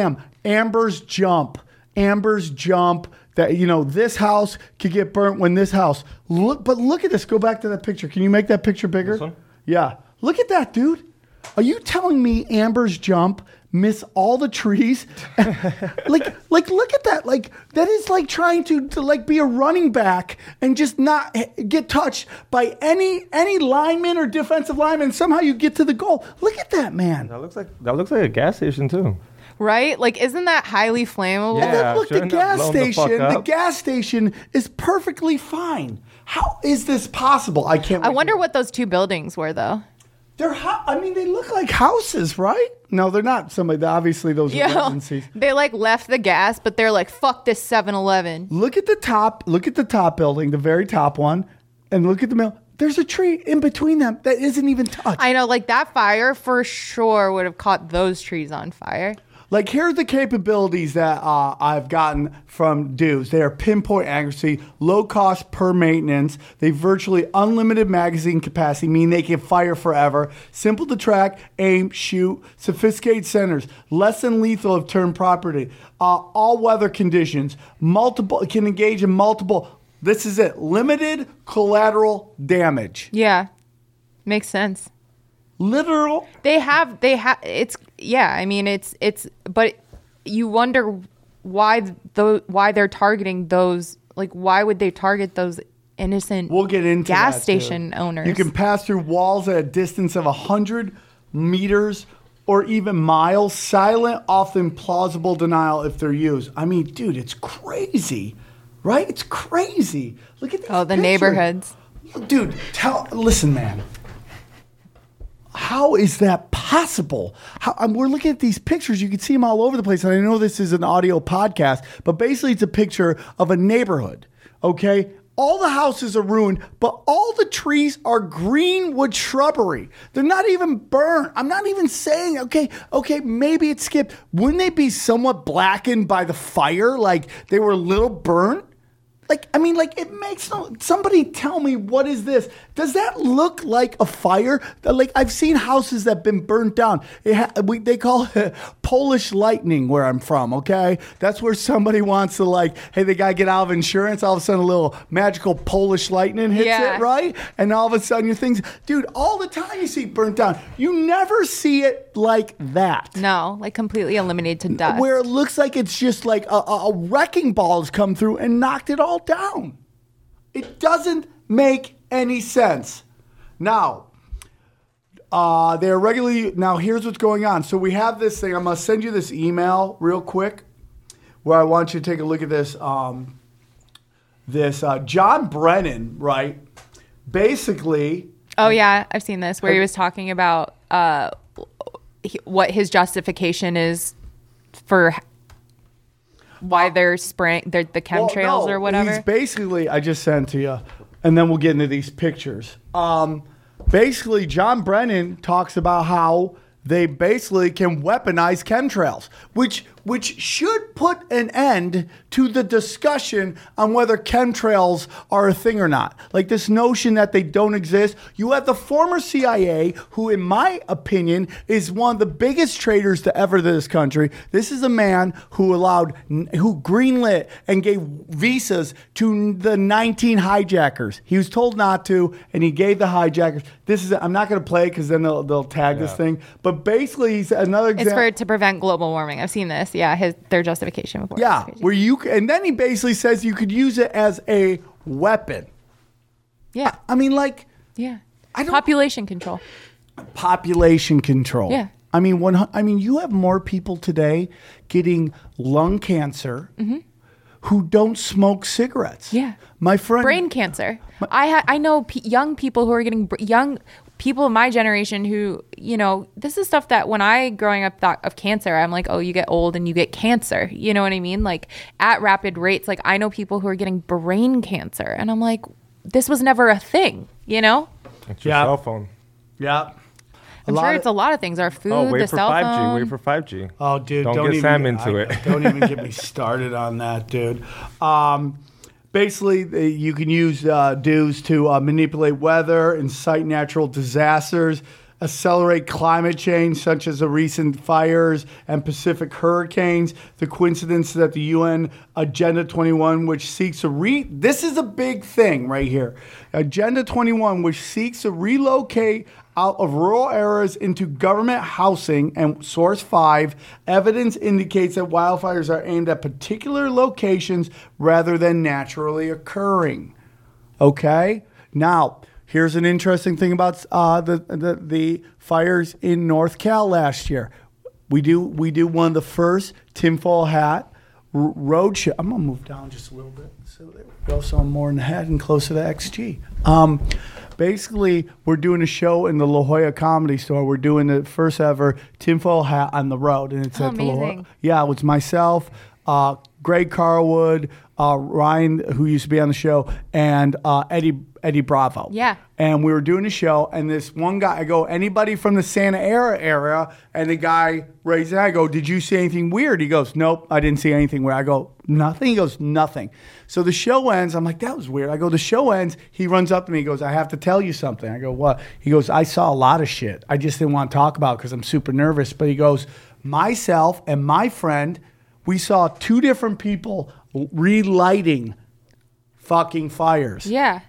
[SPEAKER 1] Amber's jump. Amber's jump. That, you know, this house could get burnt when this house. Look, but look at this. Go back to that picture. Can you make that picture bigger?
[SPEAKER 7] This one?
[SPEAKER 1] Yeah. Look at that, dude. Are you telling me Amber's jump miss all the trees? like, like, look at that. Like, that is like trying to, to like be a running back and just not get touched by any any lineman or defensive lineman. Somehow you get to the goal. Look at that, man.
[SPEAKER 7] That looks like that looks like a gas station too.
[SPEAKER 8] Right? Like, isn't that highly flammable?
[SPEAKER 7] Yeah.
[SPEAKER 1] And then look, the
[SPEAKER 7] shouldn't have
[SPEAKER 1] gas
[SPEAKER 7] blown the fuck
[SPEAKER 1] station, the,
[SPEAKER 7] up.
[SPEAKER 1] gas station is perfectly fine. How is this possible? I can't.
[SPEAKER 8] I
[SPEAKER 1] wait
[SPEAKER 8] wonder
[SPEAKER 1] to-
[SPEAKER 8] what those two buildings were, though.
[SPEAKER 1] They're. Ho- I mean, they look like houses, right? No, they're not. Somebody. Obviously, those are
[SPEAKER 8] Yeah.
[SPEAKER 1] residencies.
[SPEAKER 8] They, like, left the gas, but they're like, fuck this seven eleven.
[SPEAKER 1] Look at the top. Look at the top building, the very top one, and look at the middle. There's a tree in between them that isn't even touched.
[SPEAKER 8] I know, like, that fire for sure would have caught those trees on fire.
[SPEAKER 1] Like, here's the capabilities that uh, I've gotten from Dews. They are pinpoint accuracy, low cost per maintenance. They virtually unlimited magazine capacity, meaning they can fire forever. Simple to track, aim, shoot. Sophisticated centers, less than lethal if turned properly. Uh, all weather conditions, multiple can engage in multiple. This is it. Limited collateral damage.
[SPEAKER 8] Yeah. Makes sense.
[SPEAKER 1] Literal.
[SPEAKER 8] They have, they have, it's, yeah, I mean, it's, it's, but you wonder why the, why they're targeting those, like, why would they target those innocent
[SPEAKER 1] We'll get into
[SPEAKER 8] gas
[SPEAKER 1] that, too.
[SPEAKER 8] station owners?
[SPEAKER 1] You can pass through walls at a distance of one hundred meters or even miles. Silent, often plausible denial if they're used. I mean, dude, it's crazy, right? It's crazy. Look at this.
[SPEAKER 8] Oh, the
[SPEAKER 1] picture.
[SPEAKER 8] neighborhoods.
[SPEAKER 1] Dude, tell, listen, man. How is that possible? How, um, we're looking at these pictures. You can see them all over the place. And I know this is an audio podcast, but basically it's a picture of a neighborhood, okay? All the houses are ruined, but all the trees are greenwood shrubbery. They're not even burnt. I'm not even saying, okay, okay, maybe it skipped. Wouldn't they be somewhat blackened by the fire? Like they were a little burnt? Like, I mean, like, it makes no... Somebody tell me, what is this? Does that look like a fire? Like, I've seen houses that have been burnt down. It ha- we, they call it Polish lightning where I'm from, okay? That's where somebody wants to, like, hey, they got to get out of insurance. All of a sudden, a little magical Polish lightning hits
[SPEAKER 8] Yeah.
[SPEAKER 1] it, right? And all of a sudden, your things... Dude, all the time you see it burnt down. You never see it like that.
[SPEAKER 8] No, like completely eliminated to dust.
[SPEAKER 1] Where it looks like it's just like a, a a wrecking ball has come through and knocked it all down. It doesn't make any sense. Now, uh, they're regularly, now here's what's going on. So we have this thing. I'm going to send you this email real quick where I want you to take a look at this. Um, this uh, John Brennan, right? Basically,
[SPEAKER 8] Oh yeah, I've seen this where he was talking about uh, he- what his justification is for why they're spraying they're, the chemtrails
[SPEAKER 1] Well, no,
[SPEAKER 8] or whatever.
[SPEAKER 1] He's basically, I just sent to you, and then we'll get into these pictures. Um, basically, John Brennan talks about how they basically can weaponize chemtrails, which which should put an end to the discussion on whether chemtrails are a thing or not. Like this notion that they don't exist. You have the former C I A, who in my opinion is one of the biggest traitors to ever this country. This is a man who allowed, who greenlit and gave visas to the nineteen hijackers. He was told not to, and he gave the hijackers. This is, I'm not going to play because then they'll, they'll tag this thing. But basically, he's another
[SPEAKER 8] it's
[SPEAKER 1] example.
[SPEAKER 8] for to prevent global warming. I've seen this. Yeah, his their justification before.
[SPEAKER 1] Yeah,
[SPEAKER 8] It's crazy.
[SPEAKER 1] where you c- and then he basically says you could use it as a weapon.
[SPEAKER 8] yeah,
[SPEAKER 1] I mean, like
[SPEAKER 8] yeah.
[SPEAKER 1] I don't-
[SPEAKER 8] Population control.
[SPEAKER 1] population control.
[SPEAKER 8] Yeah.
[SPEAKER 1] I mean, one. hu- I mean, you have more people today getting lung cancer who don't smoke cigarettes.
[SPEAKER 8] Yeah.
[SPEAKER 1] my friend.
[SPEAKER 8] Brain cancer. I ha- I know p- young people who are getting br- young people of my generation who, you know, this is stuff that when I growing up thought of cancer, I'm like, oh, you get old and you get cancer. You know what I mean? Like at rapid rates. Like I know people who are getting brain cancer, and I'm like, this was never a thing. You know?
[SPEAKER 7] It's your
[SPEAKER 1] Yeah.
[SPEAKER 7] cell phone.
[SPEAKER 1] Yeah.
[SPEAKER 8] I'm sure it's a lot of things. Our food,
[SPEAKER 7] Oh, wait
[SPEAKER 8] the
[SPEAKER 7] for
[SPEAKER 8] cell
[SPEAKER 7] five G.
[SPEAKER 8] phone.
[SPEAKER 7] Wait for five G.
[SPEAKER 1] Oh, dude,
[SPEAKER 7] Don't
[SPEAKER 1] don't,
[SPEAKER 7] get
[SPEAKER 1] even
[SPEAKER 7] Sam
[SPEAKER 1] get-
[SPEAKER 7] into
[SPEAKER 1] I-
[SPEAKER 7] it.
[SPEAKER 1] Don't even get me started on that, dude. Um, basically, uh, you can use uh, dues to uh, manipulate weather, incite natural disasters, accelerate climate change, such as the recent fires and Pacific hurricanes. The coincidence that the U N Agenda twenty-one, which seeks to re... This is a big thing right here. Agenda twenty-one, which seeks to relocate out of rural areas into government housing, and source five, evidence indicates that wildfires are aimed at particular locations rather than naturally occurring. Okay? Now, here's an interesting thing about uh, the, the the fires in North Cal last year. We do we do one of the first tinfoil hat r- road show. I'm gonna move down just a little bit so there we go, so I'm more in the head and closer to X G. Um, basically, we're doing a show in the La Jolla Comedy Store. We're doing the first ever tinfoil hat on the road, and it's
[SPEAKER 8] Oh,
[SPEAKER 1] at the La Jolla.
[SPEAKER 8] amazing.
[SPEAKER 1] Yeah, it's myself, uh, Greg Carlwood, uh, Ryan, who used to be on the show, and uh, Eddie Eddie Bravo.
[SPEAKER 8] Yeah.
[SPEAKER 1] And we were doing a show, and this one guy, I go, anybody from the Santa Ana area? And the guy raised his hand. I go, did you see anything weird? He goes, nope, I didn't see anything weird. I go, nothing? He goes, nothing. So the show ends. I'm like, that was weird. I go, the show ends. He runs up to me. He goes, I have to tell you something. I go, what? He goes, I saw a lot of shit. I just didn't want to talk about it because I'm super nervous. But he goes, myself and my friend, we saw two different people relighting fucking fires.
[SPEAKER 8] Yeah.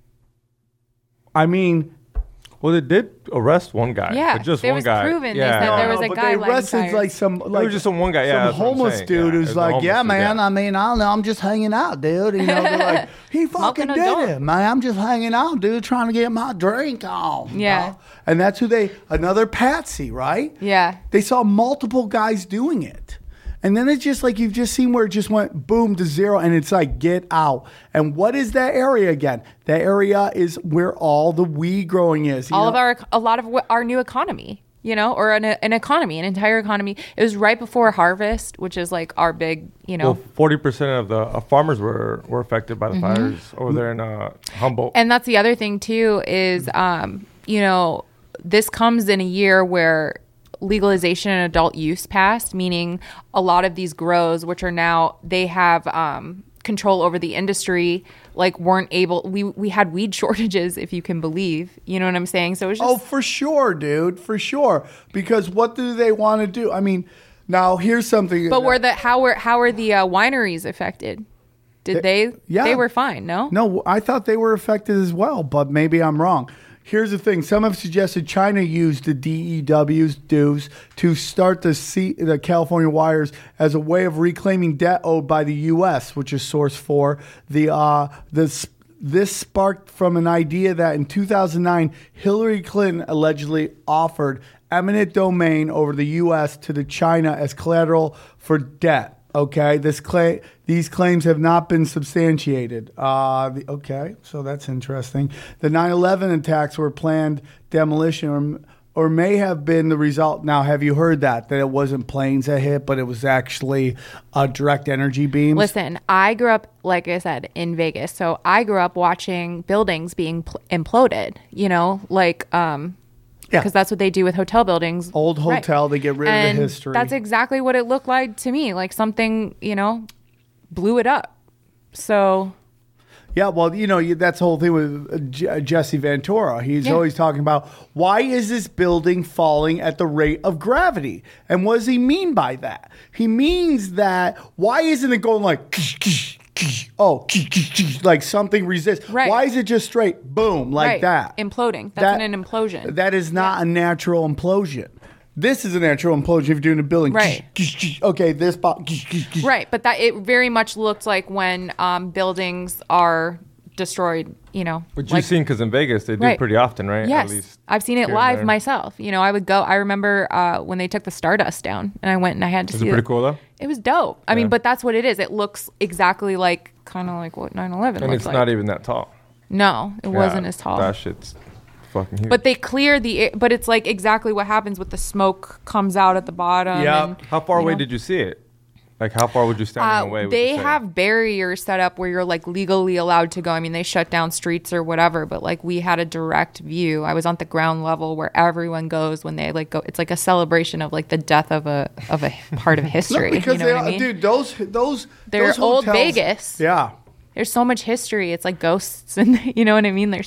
[SPEAKER 1] I mean,
[SPEAKER 7] Well, they did arrest one guy.
[SPEAKER 8] Yeah,
[SPEAKER 7] but just
[SPEAKER 8] there
[SPEAKER 7] one
[SPEAKER 8] was
[SPEAKER 7] guy.
[SPEAKER 8] proven. They
[SPEAKER 7] Yeah.
[SPEAKER 8] said there was a
[SPEAKER 1] but
[SPEAKER 8] guy
[SPEAKER 1] they
[SPEAKER 8] lighting
[SPEAKER 1] arrested
[SPEAKER 8] fires.
[SPEAKER 1] like some like
[SPEAKER 7] was just some one guy, yeah,
[SPEAKER 1] some
[SPEAKER 7] that's what I'm
[SPEAKER 1] homeless
[SPEAKER 7] saying.
[SPEAKER 1] dude
[SPEAKER 7] Yeah,
[SPEAKER 1] who's
[SPEAKER 7] it was a
[SPEAKER 1] like,
[SPEAKER 7] homeless
[SPEAKER 1] yeah,
[SPEAKER 7] dude,
[SPEAKER 1] man.
[SPEAKER 7] yeah.
[SPEAKER 1] I mean, I don't know. I'm just hanging out, dude. You know, they're like, he fucking
[SPEAKER 8] Smoking a
[SPEAKER 1] did
[SPEAKER 8] dope.
[SPEAKER 1] it, man. I'm just hanging out, dude, trying to get my drink on. you
[SPEAKER 8] Yeah.
[SPEAKER 1] know? And that's who they another Patsy, right?
[SPEAKER 8] Yeah.
[SPEAKER 1] They saw multiple guys doing it. And then it's just like you've just seen where it just went boom to zero, and it's like, get out. And what is that area again? That area is where all the weed growing is. you
[SPEAKER 8] all
[SPEAKER 1] know?
[SPEAKER 8] of our a lot of wh- our new economy, you know, or an, an economy, an entire economy. It was right before harvest, which is like our big, you know.
[SPEAKER 7] Well, forty percent of the uh, farmers were, were affected by the fires over there in uh, Humboldt.
[SPEAKER 8] And that's the other thing too is, um, you know, this comes in a year where legalization and adult use passed, meaning a lot of these grows, which are now they have um, control over the industry, like weren't able. We we had weed shortages, if you can believe. You know what I'm saying? So it's just
[SPEAKER 1] Oh, for sure, dude, for sure. Because what do they want to do? I mean, now here's something.
[SPEAKER 8] But were the how were how were the uh, wineries affected? Did they?
[SPEAKER 1] yeah.
[SPEAKER 8] They were fine. No.
[SPEAKER 1] No, I thought they were affected as well, but maybe I'm wrong. Here's the thing. Some have suggested China used the D E W's dues to start the, C, the California wires as a way of reclaiming debt owed by the U S, which is source four. The, uh, this, this sparked from an idea that in two thousand nine, Hillary Clinton allegedly offered eminent domain over the U S to the China as collateral for debt. Okay, this cla- these claims have not been substantiated. Uh, the, okay, so that's interesting. The nine eleven attacks were planned demolition or, or may have been the result. Now, have you heard that? That it wasn't planes that hit, but it was actually uh, direct energy beams?
[SPEAKER 8] Listen, I grew up, like I said, in Vegas. So I grew up watching buildings being pl- imploded, you know, like, um,
[SPEAKER 1] Yeah.
[SPEAKER 8] because that's what they do with hotel buildings.
[SPEAKER 1] Old
[SPEAKER 8] Right.
[SPEAKER 1] hotel, they get rid
[SPEAKER 8] And
[SPEAKER 1] of the history.
[SPEAKER 8] That's exactly what it looked like to me. Like something, you know, blew it up. So
[SPEAKER 1] Yeah, well, you know, you- that's the whole thing with uh, J- uh, Jesse Ventura. He's
[SPEAKER 8] Yeah.
[SPEAKER 1] always talking about why is this building falling at the rate of gravity? And what does he mean by that? He means that why isn't it going like, oh, like something resists?
[SPEAKER 8] Right.
[SPEAKER 1] Why is it just straight, boom, like
[SPEAKER 8] right.
[SPEAKER 1] that?
[SPEAKER 8] Imploding. That's an implosion.
[SPEAKER 1] That is not a natural implosion. This is a natural implosion if you're doing a building.
[SPEAKER 8] Right.
[SPEAKER 1] Okay, this bo-
[SPEAKER 8] Right, but that it very much looked like when um, buildings are destroyed, you know.
[SPEAKER 7] But you've
[SPEAKER 8] like,
[SPEAKER 7] seen, because in Vegas, they do
[SPEAKER 8] Right.
[SPEAKER 7] pretty often, right?
[SPEAKER 8] Yes,
[SPEAKER 7] At least
[SPEAKER 8] I've seen it
[SPEAKER 7] here and
[SPEAKER 8] live
[SPEAKER 7] there.
[SPEAKER 8] myself. You know, I would go. I remember uh, when they took the Stardust down, and I went and I had to
[SPEAKER 7] Is
[SPEAKER 8] see
[SPEAKER 7] it pretty cool, though?
[SPEAKER 8] It was dope. I
[SPEAKER 7] Yeah.
[SPEAKER 8] mean, but that's what it is. It looks exactly like kind of like what nine eleven
[SPEAKER 7] And
[SPEAKER 8] looks
[SPEAKER 7] it's
[SPEAKER 8] like.
[SPEAKER 7] not even that tall.
[SPEAKER 8] No, it wasn't
[SPEAKER 7] Yeah,
[SPEAKER 8] as tall.
[SPEAKER 7] That shit's fucking huge.
[SPEAKER 8] But they clear the. air- But it's like exactly what happens with the smoke comes out at the bottom.
[SPEAKER 1] Yep.
[SPEAKER 8] and,
[SPEAKER 7] how far
[SPEAKER 8] you
[SPEAKER 7] away
[SPEAKER 8] know.
[SPEAKER 7] did you see it? Like, how far would you stand
[SPEAKER 8] Uh,
[SPEAKER 7] away? would
[SPEAKER 8] they
[SPEAKER 7] you say?
[SPEAKER 8] have barriers set up where you're like legally allowed to go. I mean, they shut down streets or whatever, but like we had a direct view. I was on the ground level where everyone goes when they like go. It's like a celebration of like the death of a of a part of history.
[SPEAKER 1] No, because
[SPEAKER 8] you know
[SPEAKER 1] they,
[SPEAKER 8] what I mean?
[SPEAKER 1] dude, those those
[SPEAKER 8] They're
[SPEAKER 1] those
[SPEAKER 8] old
[SPEAKER 1] hotels-
[SPEAKER 8] Vegas.
[SPEAKER 1] Yeah.
[SPEAKER 8] There's so much history. It's like ghosts, and you know what I mean. There's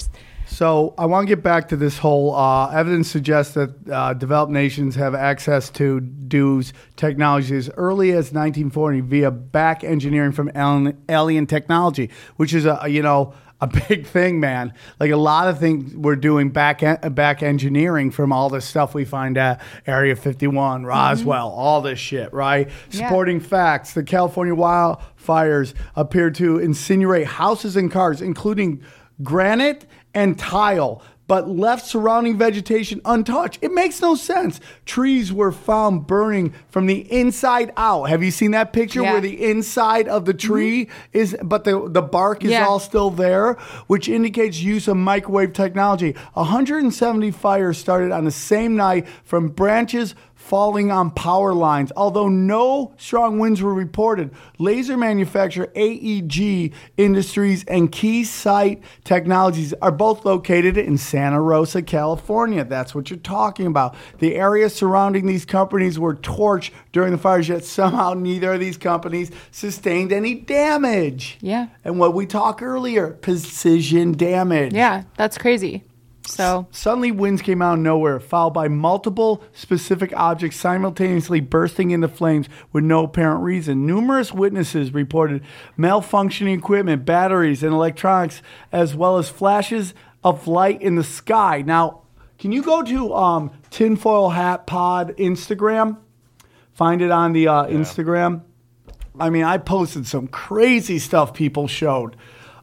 [SPEAKER 1] So I want to get back to this whole uh, evidence suggests that uh, developed nations have access to DEW's technology as early as nineteen forty via back engineering from alien, alien technology, which is a, a you know a big thing, man. Like a lot of things we're doing back en- back engineering from all this stuff we find at Area fifty-one, Roswell, mm-hmm. all this shit, right? Yeah. Supporting facts: the California wildfires appear to incinerate houses and cars, including granite and tile, but left surrounding vegetation untouched. It makes no sense. Trees were found burning from the inside out. Have you seen that picture yeah. where the inside of the tree mm-hmm. is, but the, the bark is yeah. all still there, which indicates use of microwave technology. one hundred seventy fires started on the same night from branches falling on power lines. Although no strong winds were reported, laser manufacturer A E G Industries and Keysight Technologies are both located in Santa Rosa, California. That's what you're talking about. The area surrounding these companies were torched during the fires, yet somehow neither of these companies sustained any damage.
[SPEAKER 8] Yeah.
[SPEAKER 1] And what we talked earlier, precision damage.
[SPEAKER 8] Yeah, that's crazy. So
[SPEAKER 1] suddenly winds came out of nowhere, followed by multiple specific objects simultaneously bursting into flames with no apparent reason. Numerous witnesses reported malfunctioning equipment, batteries, and electronics, as well as flashes of light in the sky. Now, can you go to um, Tinfoil Hat Pod Instagram? Find it on the uh, yeah. Instagram. I mean, I posted some crazy stuff people showed.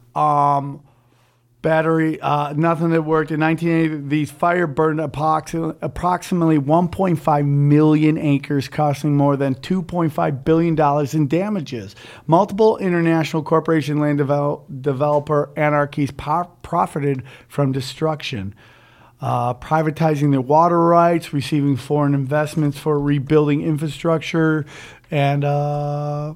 [SPEAKER 1] Um... Battery, uh, nothing that worked. In nineteen eighty, these fire burned approximately, approximately one point five million acres, costing more than two point five billion dollars in damages. Multiple international corporation land develop, developer anarchies po- profited from destruction, uh, privatizing their water rights, receiving foreign investments for rebuilding infrastructure, and uh,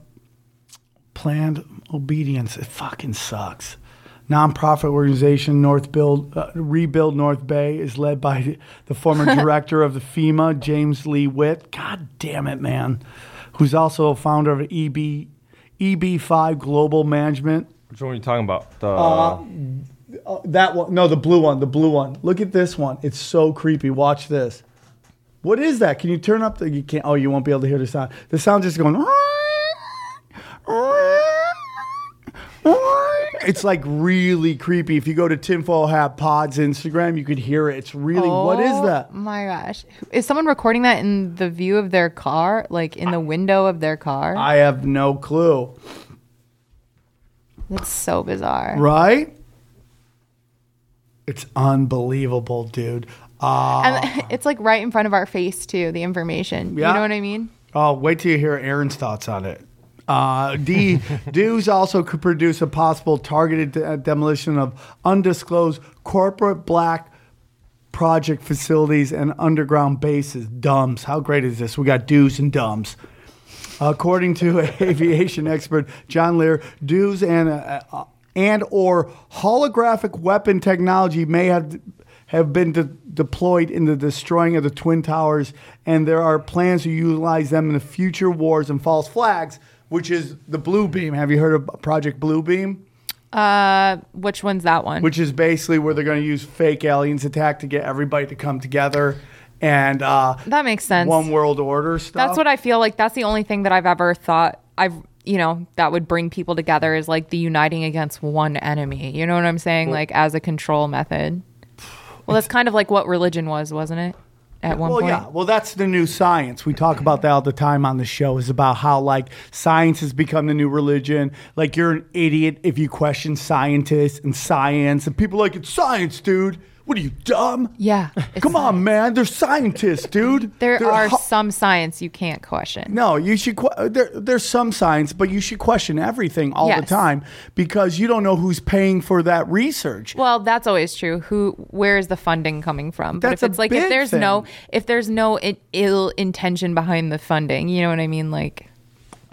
[SPEAKER 1] planned obedience. It fucking sucks. Nonprofit organization North Build, uh, Rebuild North Bay is led by the former director of the FEMA, James Lee Witt. God damn it, man. Who's also a founder of E B, E B five Global Management.
[SPEAKER 7] Which one are you talking about? The
[SPEAKER 1] uh, uh, that one. No, the blue one. The blue one. Look at this one. It's so creepy. Watch this. What is that? Can you turn up the... You can't... Oh, you won't be able to hear the sound. The sound just going... It's like really creepy. If you go to Tinfoil Hat Pod's Instagram, you could hear it. It's really,
[SPEAKER 8] oh,
[SPEAKER 1] what is that?
[SPEAKER 8] My gosh. Is someone recording that in the view of their car? Like in the window of their car?
[SPEAKER 1] I have no clue.
[SPEAKER 8] That's so bizarre.
[SPEAKER 1] Right? It's unbelievable, dude. Uh,
[SPEAKER 8] and it's like right in front of our face, too, the information. Yeah. You know what I mean?
[SPEAKER 1] Oh, wait till you hear Aaron's thoughts on it. Uh, D. DEWS also could produce a possible targeted de- demolition of undisclosed corporate black project facilities and underground bases. D U M S. How great is this? We got DEWS and D U M S. According to aviation expert John Lear, DEWS and uh, and or holographic weapon technology may have have been de- deployed in the destroying of the Twin Towers, and there are plans to utilize them in the future wars and false flags, which is the Blue Beam. Have you heard of Project Blue Beam?
[SPEAKER 8] Uh, which one's that one?
[SPEAKER 1] Which is basically where they're going to use fake aliens attack to get everybody to come together and uh,
[SPEAKER 8] that makes sense.
[SPEAKER 1] One world order stuff.
[SPEAKER 8] That's what I feel like. That's the only thing that I've ever thought I've you know that would bring people together is like the uniting against one enemy. You know what I'm saying? Well, like as a control method. Well, that's kind of like what religion was, wasn't it? At one
[SPEAKER 1] well,
[SPEAKER 8] point.
[SPEAKER 1] yeah. Well, that's the new science. We talk about that all the time on the show. Is about how like science has become the new religion. Like you're an idiot if you question scientists and science, and people are like it's science, dude. What are you, dumb?
[SPEAKER 8] Yeah.
[SPEAKER 1] Come
[SPEAKER 8] science.
[SPEAKER 1] on, man. They're scientists, dude.
[SPEAKER 8] There
[SPEAKER 1] They're
[SPEAKER 8] are
[SPEAKER 1] ho-
[SPEAKER 8] some science you can't question.
[SPEAKER 1] No, you should. Qu- there, there's some science, but you should question everything all yes. the time because you don't know who's paying for that research.
[SPEAKER 8] Well, that's always true. Who? Where is the funding coming from? But
[SPEAKER 1] that's
[SPEAKER 8] if it's
[SPEAKER 1] a
[SPEAKER 8] like
[SPEAKER 1] big
[SPEAKER 8] if there's
[SPEAKER 1] thing.
[SPEAKER 8] no if there's no it, ill intention behind the funding, you know what I mean? Like,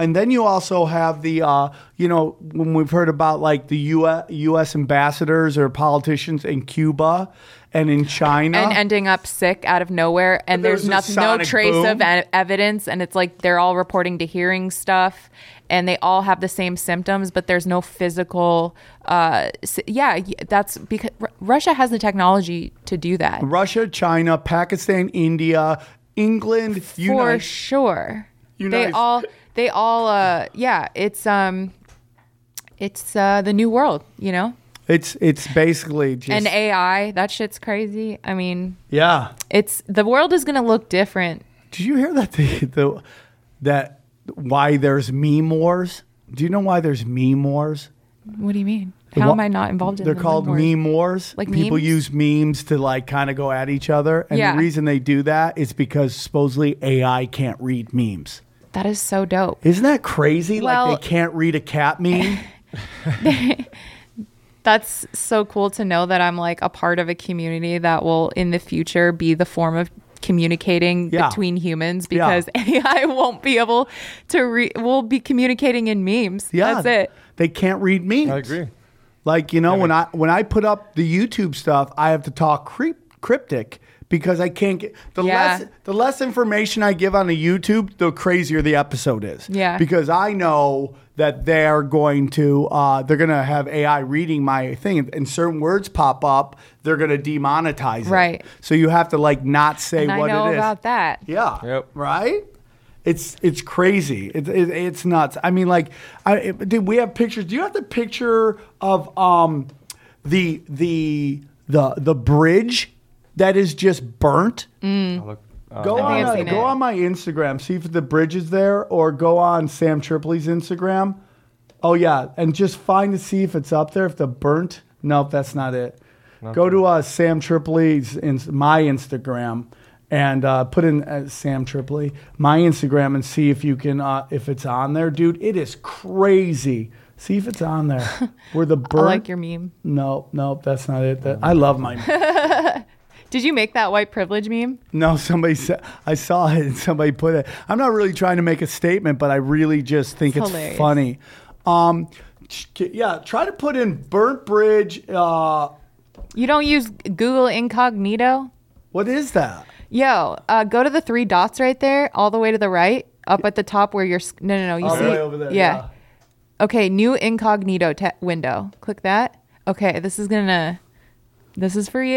[SPEAKER 1] And then you also have the, uh, you know, when we've heard about like the U S, U S ambassadors or politicians in Cuba and in China.
[SPEAKER 8] And ending up sick out of nowhere. And
[SPEAKER 1] There's
[SPEAKER 8] there's,
[SPEAKER 1] a
[SPEAKER 8] nothing, no
[SPEAKER 1] sonic
[SPEAKER 8] trace
[SPEAKER 1] boom.
[SPEAKER 8] of e- evidence. And it's like they're all reporting to hearing stuff. And they all have the same symptoms, but there's no physical. Uh, s- yeah, y- that's because R- Russia has the technology to do that.
[SPEAKER 1] Russia, China, Pakistan, India, England,
[SPEAKER 8] For
[SPEAKER 1] United.
[SPEAKER 8] sure. They
[SPEAKER 1] United-
[SPEAKER 8] all, they all, uh, yeah, it's, um, it's, uh, the new world, you know?
[SPEAKER 1] It's it's basically just
[SPEAKER 8] And A I, that shit's crazy. I mean,
[SPEAKER 1] yeah.
[SPEAKER 8] it's, the world is going to look different.
[SPEAKER 1] Did you hear that the, the that why there's meme wars? Do you know why there's meme wars?
[SPEAKER 8] What do you mean?
[SPEAKER 1] The
[SPEAKER 8] How
[SPEAKER 1] wa-
[SPEAKER 8] am I not involved in
[SPEAKER 1] They're
[SPEAKER 8] the
[SPEAKER 1] called
[SPEAKER 8] wars?
[SPEAKER 1] meme wars.
[SPEAKER 8] Like
[SPEAKER 1] people
[SPEAKER 8] memes?
[SPEAKER 1] use memes to like kind of go at each other, and
[SPEAKER 8] Yeah.
[SPEAKER 1] the reason they do that is because supposedly A I can't read memes.
[SPEAKER 8] That is so dope.
[SPEAKER 1] Isn't that crazy?
[SPEAKER 8] Well-
[SPEAKER 1] like they can't read a cat meme.
[SPEAKER 8] That's so cool to know that I'm like a part of a community that will in the future be the form of communicating
[SPEAKER 1] Yeah.
[SPEAKER 8] between humans
[SPEAKER 1] Yeah.
[SPEAKER 8] because A I won't be able to re- we'll be communicating in memes.
[SPEAKER 1] Yeah,
[SPEAKER 8] That's it.
[SPEAKER 1] They can't read memes.
[SPEAKER 7] I agree.
[SPEAKER 1] Like you know, when I when I put up the YouTube stuff, I have to talk creep, cryptic because I can't get the
[SPEAKER 8] Yeah.
[SPEAKER 1] less the less information I give on the YouTube, the crazier the episode is.
[SPEAKER 8] Yeah.
[SPEAKER 1] Because I know that they're going to uh, they're going to have A I reading my thing, and certain words pop up, they're going to demonetize it.
[SPEAKER 8] Right.
[SPEAKER 1] So you have to like not say
[SPEAKER 8] And
[SPEAKER 1] what
[SPEAKER 8] I know
[SPEAKER 1] it is.
[SPEAKER 8] about that.
[SPEAKER 1] Yeah.
[SPEAKER 7] Yep.
[SPEAKER 1] Right. It's it's crazy. It, it, it's nuts. I mean, like, I it, dude, we have pictures. Do you have the picture of um the the the the bridge that is just burnt?
[SPEAKER 7] I'll look, uh,
[SPEAKER 1] Go
[SPEAKER 8] I think
[SPEAKER 1] on
[SPEAKER 8] I've
[SPEAKER 1] uh,
[SPEAKER 8] seen
[SPEAKER 1] go
[SPEAKER 8] it.
[SPEAKER 1] on my Instagram. See if the bridge is there, or go on Sam Tripoli's Instagram. Oh yeah, and just find to see if it's up there. If the burnt. Nope, that's not it. Go to uh, Sam Tripoli's in my Instagram. And uh, put in uh, Sam Tripoli, my Instagram, and see if you can, uh, if it's on there, dude. It is crazy. See if it's on there. Where the
[SPEAKER 8] I
[SPEAKER 1] burn.
[SPEAKER 8] like your meme.
[SPEAKER 1] No, no, that's not it. That, I love my.
[SPEAKER 8] Did you make that white privilege meme?
[SPEAKER 1] No, somebody said I saw it, and somebody put it. I'm not really trying to make a statement, but I really just think
[SPEAKER 8] It's
[SPEAKER 1] it's,
[SPEAKER 8] hilarious.
[SPEAKER 1] funny. Um, ch- yeah, try to put in burnt bridge. Uh,
[SPEAKER 8] You don't use Google Incognito?
[SPEAKER 1] what is that?
[SPEAKER 8] Yo, uh, go to the three dots right there, all the way to the right, up at the top where you're. s- No, no, no. You
[SPEAKER 1] All the
[SPEAKER 8] see?
[SPEAKER 1] way over there,
[SPEAKER 8] Yeah.
[SPEAKER 1] yeah.
[SPEAKER 8] Okay, new incognito te- window. Click that. Okay, this is gonna. This is for you.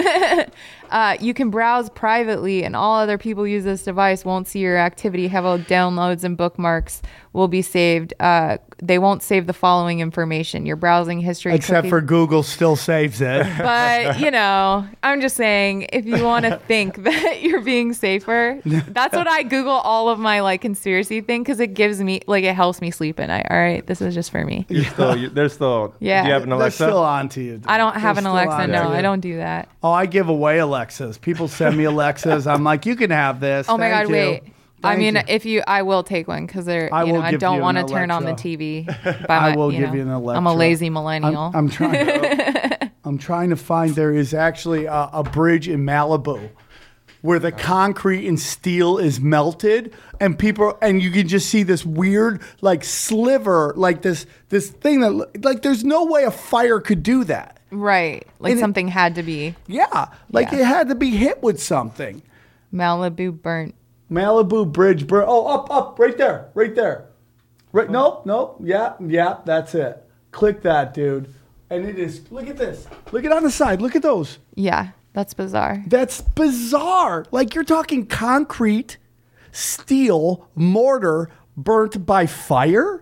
[SPEAKER 8] uh, you can browse privately, and all other people use this device won't see your activity. Have all downloads and bookmarks will be saved. Uh, they won't save the following information: your browsing history,
[SPEAKER 1] Except
[SPEAKER 8] cookie-
[SPEAKER 1] for Google still saves it.
[SPEAKER 8] But, you know, I'm just saying, if you want to think that you're being safer, that's what I Google all of my, like, conspiracy thing, because it gives me, like, it helps me sleep at night. All right, this is just for me.
[SPEAKER 7] You're still, you, there's still.
[SPEAKER 8] Yeah.
[SPEAKER 7] Do you have an
[SPEAKER 1] They're
[SPEAKER 7] Alexa?
[SPEAKER 1] still on to you. dude.
[SPEAKER 8] I don't have
[SPEAKER 1] They're
[SPEAKER 8] an
[SPEAKER 1] still
[SPEAKER 8] Alexa.
[SPEAKER 1] on
[SPEAKER 8] No,
[SPEAKER 1] to you.
[SPEAKER 8] I don't do that.
[SPEAKER 1] Oh, I give away Alexas. People send me Alexas. I'm like, you can have this.
[SPEAKER 8] Oh, my
[SPEAKER 1] Thank
[SPEAKER 8] God,
[SPEAKER 1] you.
[SPEAKER 8] wait. I
[SPEAKER 1] Thank
[SPEAKER 8] mean,
[SPEAKER 1] you.
[SPEAKER 8] if you, I will take one because they're,
[SPEAKER 1] I
[SPEAKER 8] you
[SPEAKER 1] will
[SPEAKER 8] know, I
[SPEAKER 1] give
[SPEAKER 8] don't
[SPEAKER 1] you
[SPEAKER 8] want to
[SPEAKER 1] an
[SPEAKER 8] turn on the
[SPEAKER 1] Alexa.
[SPEAKER 8] T V. By
[SPEAKER 1] I
[SPEAKER 8] my-
[SPEAKER 1] will
[SPEAKER 8] you
[SPEAKER 1] give
[SPEAKER 8] know,
[SPEAKER 1] you an Alexa.
[SPEAKER 8] I'm a lazy
[SPEAKER 1] I'm,
[SPEAKER 8] millennial.
[SPEAKER 1] I'm trying. I'm trying to find. There is actually a, a bridge in Malibu where the concrete and steel is melted, and people, and you can just see this weird, like sliver, like this this thing that, like, there's no way a fire could do that.
[SPEAKER 8] Right. Like
[SPEAKER 1] And it-
[SPEAKER 8] something had to be
[SPEAKER 1] Yeah, like
[SPEAKER 8] Yeah.
[SPEAKER 1] it had to be hit with something.
[SPEAKER 8] Malibu burnt.
[SPEAKER 1] Malibu Bridge, bur- oh, up, up, right there, right there. Right, nope, nope, yeah, yeah, that's it. Click that, dude. And it is, look at this. Look at on the side, look at those.
[SPEAKER 8] Yeah, that's bizarre.
[SPEAKER 1] That's bizarre. Like you're talking concrete, steel, mortar burnt by fire?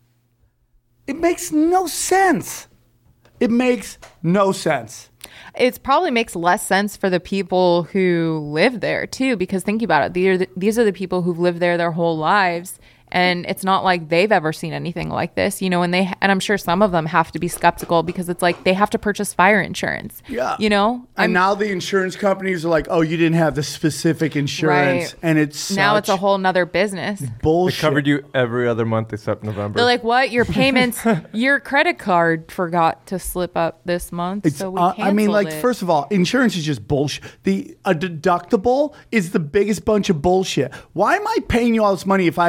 [SPEAKER 1] It makes no sense. It makes no sense.
[SPEAKER 8] It probably makes less sense for the people who live there too, because think about it. These are the, these are the people who've lived there their whole lives, and it's not like they've ever seen anything like this, you know. And they and I'm sure some of them have to be skeptical because it's like they have to purchase fire insurance.
[SPEAKER 1] Yeah.
[SPEAKER 8] you know.
[SPEAKER 1] And
[SPEAKER 8] I'm-
[SPEAKER 1] now the insurance companies are like, oh, you didn't have the specific insurance.
[SPEAKER 8] Right.
[SPEAKER 1] And it's
[SPEAKER 8] now it's a
[SPEAKER 1] such
[SPEAKER 8] whole nother business.
[SPEAKER 7] They
[SPEAKER 1] bullshit.
[SPEAKER 7] covered you every other month except November.
[SPEAKER 8] They're like, what? Your payments, your credit card forgot to slip up this month,
[SPEAKER 1] It's,
[SPEAKER 8] so we
[SPEAKER 1] uh,
[SPEAKER 8] canceled
[SPEAKER 1] I mean, like,
[SPEAKER 8] it.
[SPEAKER 1] first of all, insurance is just bullshit. The a deductible is the biggest bunch of bullshit. Why am I paying you all this money if I have to cover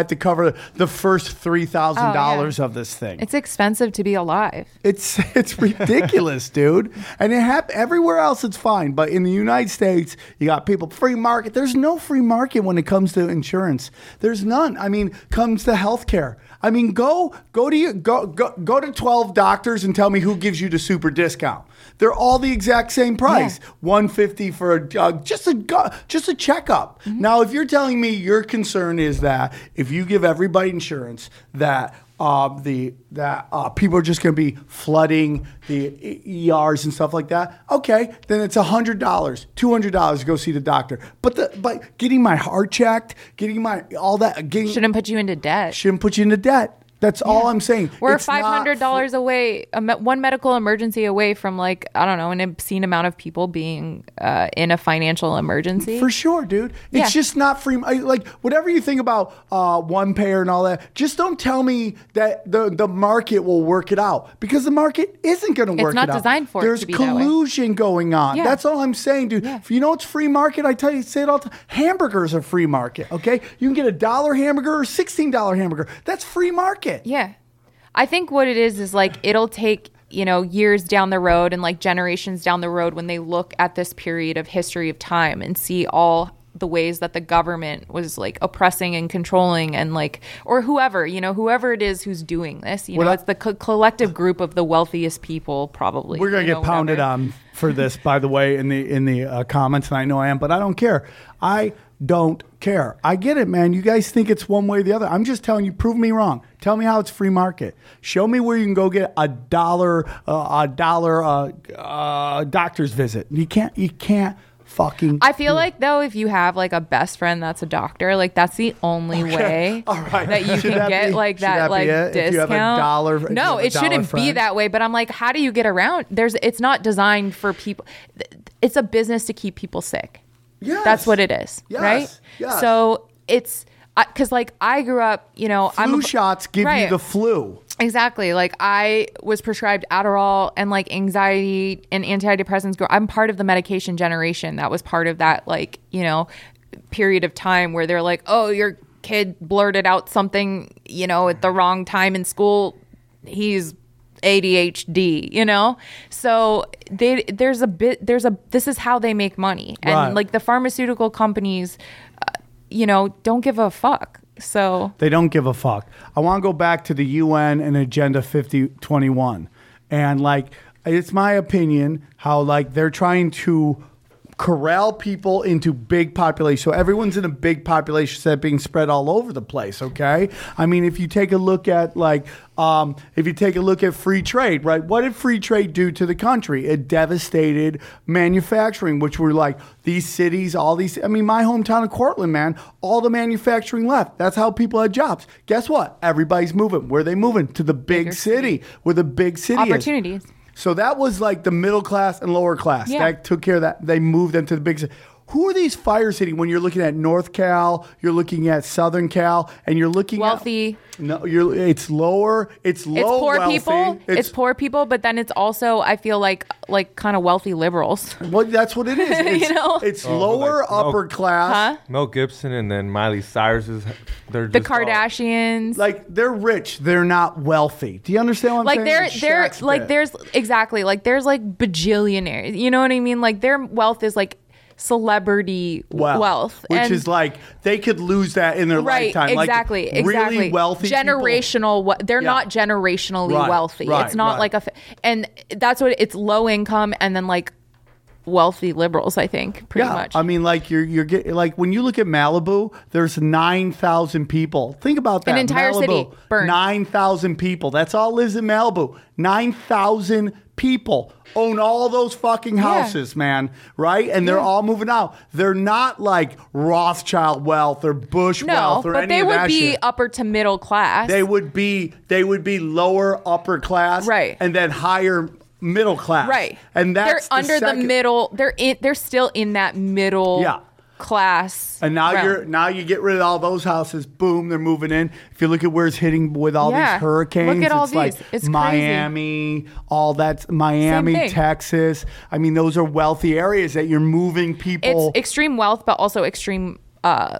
[SPEAKER 1] the the first three thousand
[SPEAKER 8] Oh,
[SPEAKER 1] dollars
[SPEAKER 8] yeah.
[SPEAKER 1] of this thing.
[SPEAKER 8] It's expensive to be alive.
[SPEAKER 1] It's it's ridiculous, dude. And it hap- everywhere else it's fine, but in the United States, you got people free market. There's no free market when it comes to insurance. There's none. I mean, comes to healthcare. I mean, go go to your, go go go to twelve doctors and tell me who gives you the super discount. They're all the exact same price.
[SPEAKER 8] Yeah.
[SPEAKER 1] one hundred fifty dollars for a uh, just a gu- just a checkup.
[SPEAKER 8] Mm-hmm.
[SPEAKER 1] Now, if you're telling me your concern is that if you give everybody insurance that uh, the that uh, people are just going to be flooding the E Rs and stuff like that, okay, then it's one hundred dollars, two hundred dollars to go see the doctor. But the but getting my heart checked, getting my all that, getting
[SPEAKER 8] Shouldn't put you into debt.
[SPEAKER 1] shouldn't put you into debt. That's all I'm saying.
[SPEAKER 8] We're
[SPEAKER 1] It's not
[SPEAKER 8] five hundred dollars away, a me- one medical emergency away from like, I don't know, an obscene amount of people being uh, in a financial emergency.
[SPEAKER 1] For sure, dude. It's
[SPEAKER 8] Yeah.
[SPEAKER 1] just not free. I- Like, whatever you think about uh, one payer and all that, just don't tell me that the, the market will work it out, because the market isn't going to
[SPEAKER 8] It's
[SPEAKER 1] work
[SPEAKER 8] not
[SPEAKER 1] it out.
[SPEAKER 8] designed for it
[SPEAKER 1] There's
[SPEAKER 8] to be that way.
[SPEAKER 1] collusion going on.
[SPEAKER 8] Yeah.
[SPEAKER 1] That's all I'm saying, dude.
[SPEAKER 8] Yeah.
[SPEAKER 1] If you know it's free market, I tell you, say it all the time. Hamburgers are free market, okay? You can get a dollar hamburger or sixteen dollar hamburger. That's free market.
[SPEAKER 8] Yeah. I think what it is is like it'll take, you know, years down the road and like generations down the road when they look at this period of history of time and see all the ways that the government was like oppressing and controlling and like, or whoever, you know, whoever it is who's doing this, you
[SPEAKER 1] What
[SPEAKER 8] know,
[SPEAKER 1] I-
[SPEAKER 8] it's the co- collective group of the wealthiest people probably.
[SPEAKER 1] We're gonna
[SPEAKER 8] you
[SPEAKER 1] get
[SPEAKER 8] know,
[SPEAKER 1] pounded
[SPEAKER 8] whatever.
[SPEAKER 1] on for this, by the way, in the in the uh, comments, and I know I am, but I don't care. I don't care. I get it, man. You guys think it's one way or the other. I'm just telling you, prove me wrong. Tell me how it's free market. Show me where you can go get a dollar, uh, a dollar uh, uh, doctor's visit. You can't. You can't fucking.
[SPEAKER 8] I feel
[SPEAKER 1] do it.
[SPEAKER 8] like though, if you have like a best friend that's a doctor, like that's the only way
[SPEAKER 1] All right.
[SPEAKER 8] that you
[SPEAKER 1] Should
[SPEAKER 8] can
[SPEAKER 1] that
[SPEAKER 8] get
[SPEAKER 1] be-
[SPEAKER 8] like
[SPEAKER 1] should
[SPEAKER 8] that,
[SPEAKER 1] that be
[SPEAKER 8] like
[SPEAKER 1] it? If
[SPEAKER 8] discount.
[SPEAKER 1] you have a dollar- if you
[SPEAKER 8] no,
[SPEAKER 1] have a
[SPEAKER 8] it shouldn't
[SPEAKER 1] dollar
[SPEAKER 8] be
[SPEAKER 1] friend?
[SPEAKER 8] that way. But I'm like, how do you get around? There's, it's not designed for people. It's a business to keep people sick.
[SPEAKER 1] Yes.
[SPEAKER 8] That's what it is,
[SPEAKER 1] Yes.
[SPEAKER 8] right?
[SPEAKER 1] Yes.
[SPEAKER 8] So it's because like I grew up, you know,
[SPEAKER 1] Flu
[SPEAKER 8] I'm a-
[SPEAKER 1] shots give you
[SPEAKER 8] right.
[SPEAKER 1] the flu.
[SPEAKER 8] Exactly. Like I was prescribed Adderall and like anxiety and antidepressants. Go- I'm part of the medication generation. That was part of that, like, you know, period of time where they're like, oh, your kid blurted out something, you know, at the wrong time in school. He's A D H D, you know? So they, there's a bit, there's a, this is how they make money. And
[SPEAKER 1] Right.
[SPEAKER 8] like the pharmaceutical companies, uh, you know, don't give a fuck. So
[SPEAKER 1] They don't give a fuck. I want to go back to the U N and Agenda fifty twenty-one. And like, it's my opinion how like they're trying to corral people into big populations. So everyone's in a big population instead of being spread all over the place, okay? I mean, if you take a look at like, um, if you take a look at free trade, right? What did free trade do to the country? It devastated manufacturing, which were like these cities, all these, I mean, my hometown of Cortland, man, all the manufacturing left. That's how people had jobs. Guess what? Everybody's moving. Where are they moving? To the big
[SPEAKER 8] Bigger
[SPEAKER 1] city,
[SPEAKER 8] city.
[SPEAKER 1] where the big city is.
[SPEAKER 8] opportunities.
[SPEAKER 1] So that was like the middle class and lower class.
[SPEAKER 8] Yeah.
[SPEAKER 1] That took care of that. They moved them to the big city. Who are these fires hitting when you're looking at North Cal, you're looking at Southern Cal, and you're looking
[SPEAKER 8] Wealthy.
[SPEAKER 1] at... No, you're, it's lower. It's low
[SPEAKER 8] It's poor
[SPEAKER 1] wealthy.
[SPEAKER 8] people. It's, poor people, but then it's also, I feel like, like kind of wealthy liberals.
[SPEAKER 1] Well, that's what it is. It's,
[SPEAKER 8] You know?
[SPEAKER 1] it's
[SPEAKER 7] Oh,
[SPEAKER 1] lower
[SPEAKER 7] like, no.
[SPEAKER 1] upper class.
[SPEAKER 8] Huh?
[SPEAKER 7] Mel Gibson and then Miley Cyrus is they're
[SPEAKER 8] The
[SPEAKER 7] just all-
[SPEAKER 8] Kardashians.
[SPEAKER 1] Like they're rich. They're not wealthy. Do you understand what I'm
[SPEAKER 8] like
[SPEAKER 1] saying?
[SPEAKER 8] they're
[SPEAKER 1] It's
[SPEAKER 8] they're
[SPEAKER 1] Shaq's
[SPEAKER 8] like
[SPEAKER 1] bit.
[SPEAKER 8] there's exactly like there's like bajillionaires. You know what I mean? Like their wealth is like celebrity
[SPEAKER 1] Wealth,
[SPEAKER 8] wealth,
[SPEAKER 1] which
[SPEAKER 8] and,
[SPEAKER 1] is like they could lose that in their
[SPEAKER 8] right,
[SPEAKER 1] lifetime.
[SPEAKER 8] exactly,
[SPEAKER 1] like
[SPEAKER 8] exactly.
[SPEAKER 1] Really wealthy people-
[SPEAKER 8] generational. we- They're
[SPEAKER 1] Yeah.
[SPEAKER 8] not generationally
[SPEAKER 1] Right,
[SPEAKER 8] wealthy.
[SPEAKER 1] right,
[SPEAKER 8] it's not
[SPEAKER 1] right.
[SPEAKER 8] like a, f- and that's what it's low income and then like wealthy liberals. I think pretty
[SPEAKER 1] yeah,
[SPEAKER 8] much.
[SPEAKER 1] I mean, like you're you're getting like when you look at Malibu, there's nine thousand people. Think about that.
[SPEAKER 8] An entire
[SPEAKER 1] Malibu,
[SPEAKER 8] city burned.
[SPEAKER 1] Nine thousand people. That's all lives in Malibu. Nine thousand people own all those fucking houses, man. Right? And they're
[SPEAKER 8] Yeah.
[SPEAKER 1] all moving out. They're not like Rothschild wealth or Bush
[SPEAKER 8] no,
[SPEAKER 1] wealth or
[SPEAKER 8] but
[SPEAKER 1] any
[SPEAKER 8] they
[SPEAKER 1] of
[SPEAKER 8] would
[SPEAKER 1] that
[SPEAKER 8] be
[SPEAKER 1] shit.
[SPEAKER 8] upper to middle class.
[SPEAKER 1] They would be they would be lower upper class,
[SPEAKER 8] Right.
[SPEAKER 1] and then higher middle class,
[SPEAKER 8] Right.
[SPEAKER 1] And that's
[SPEAKER 8] they're under the
[SPEAKER 1] second-
[SPEAKER 8] middle. They're in. They're still in that middle.
[SPEAKER 1] Yeah.
[SPEAKER 8] Class.
[SPEAKER 1] And now
[SPEAKER 8] realm.
[SPEAKER 1] you're now you get rid of all those houses. Boom, they're moving in. If you look at where it's hitting with all
[SPEAKER 8] Yeah.
[SPEAKER 1] these hurricanes,
[SPEAKER 8] Look at all
[SPEAKER 1] it's like
[SPEAKER 8] these. It's crazy.
[SPEAKER 1] Miami, all that's Miami,
[SPEAKER 8] Same thing.
[SPEAKER 1] Texas. I mean, those are wealthy areas that you're moving people.
[SPEAKER 8] It's extreme wealth, but also extreme uh,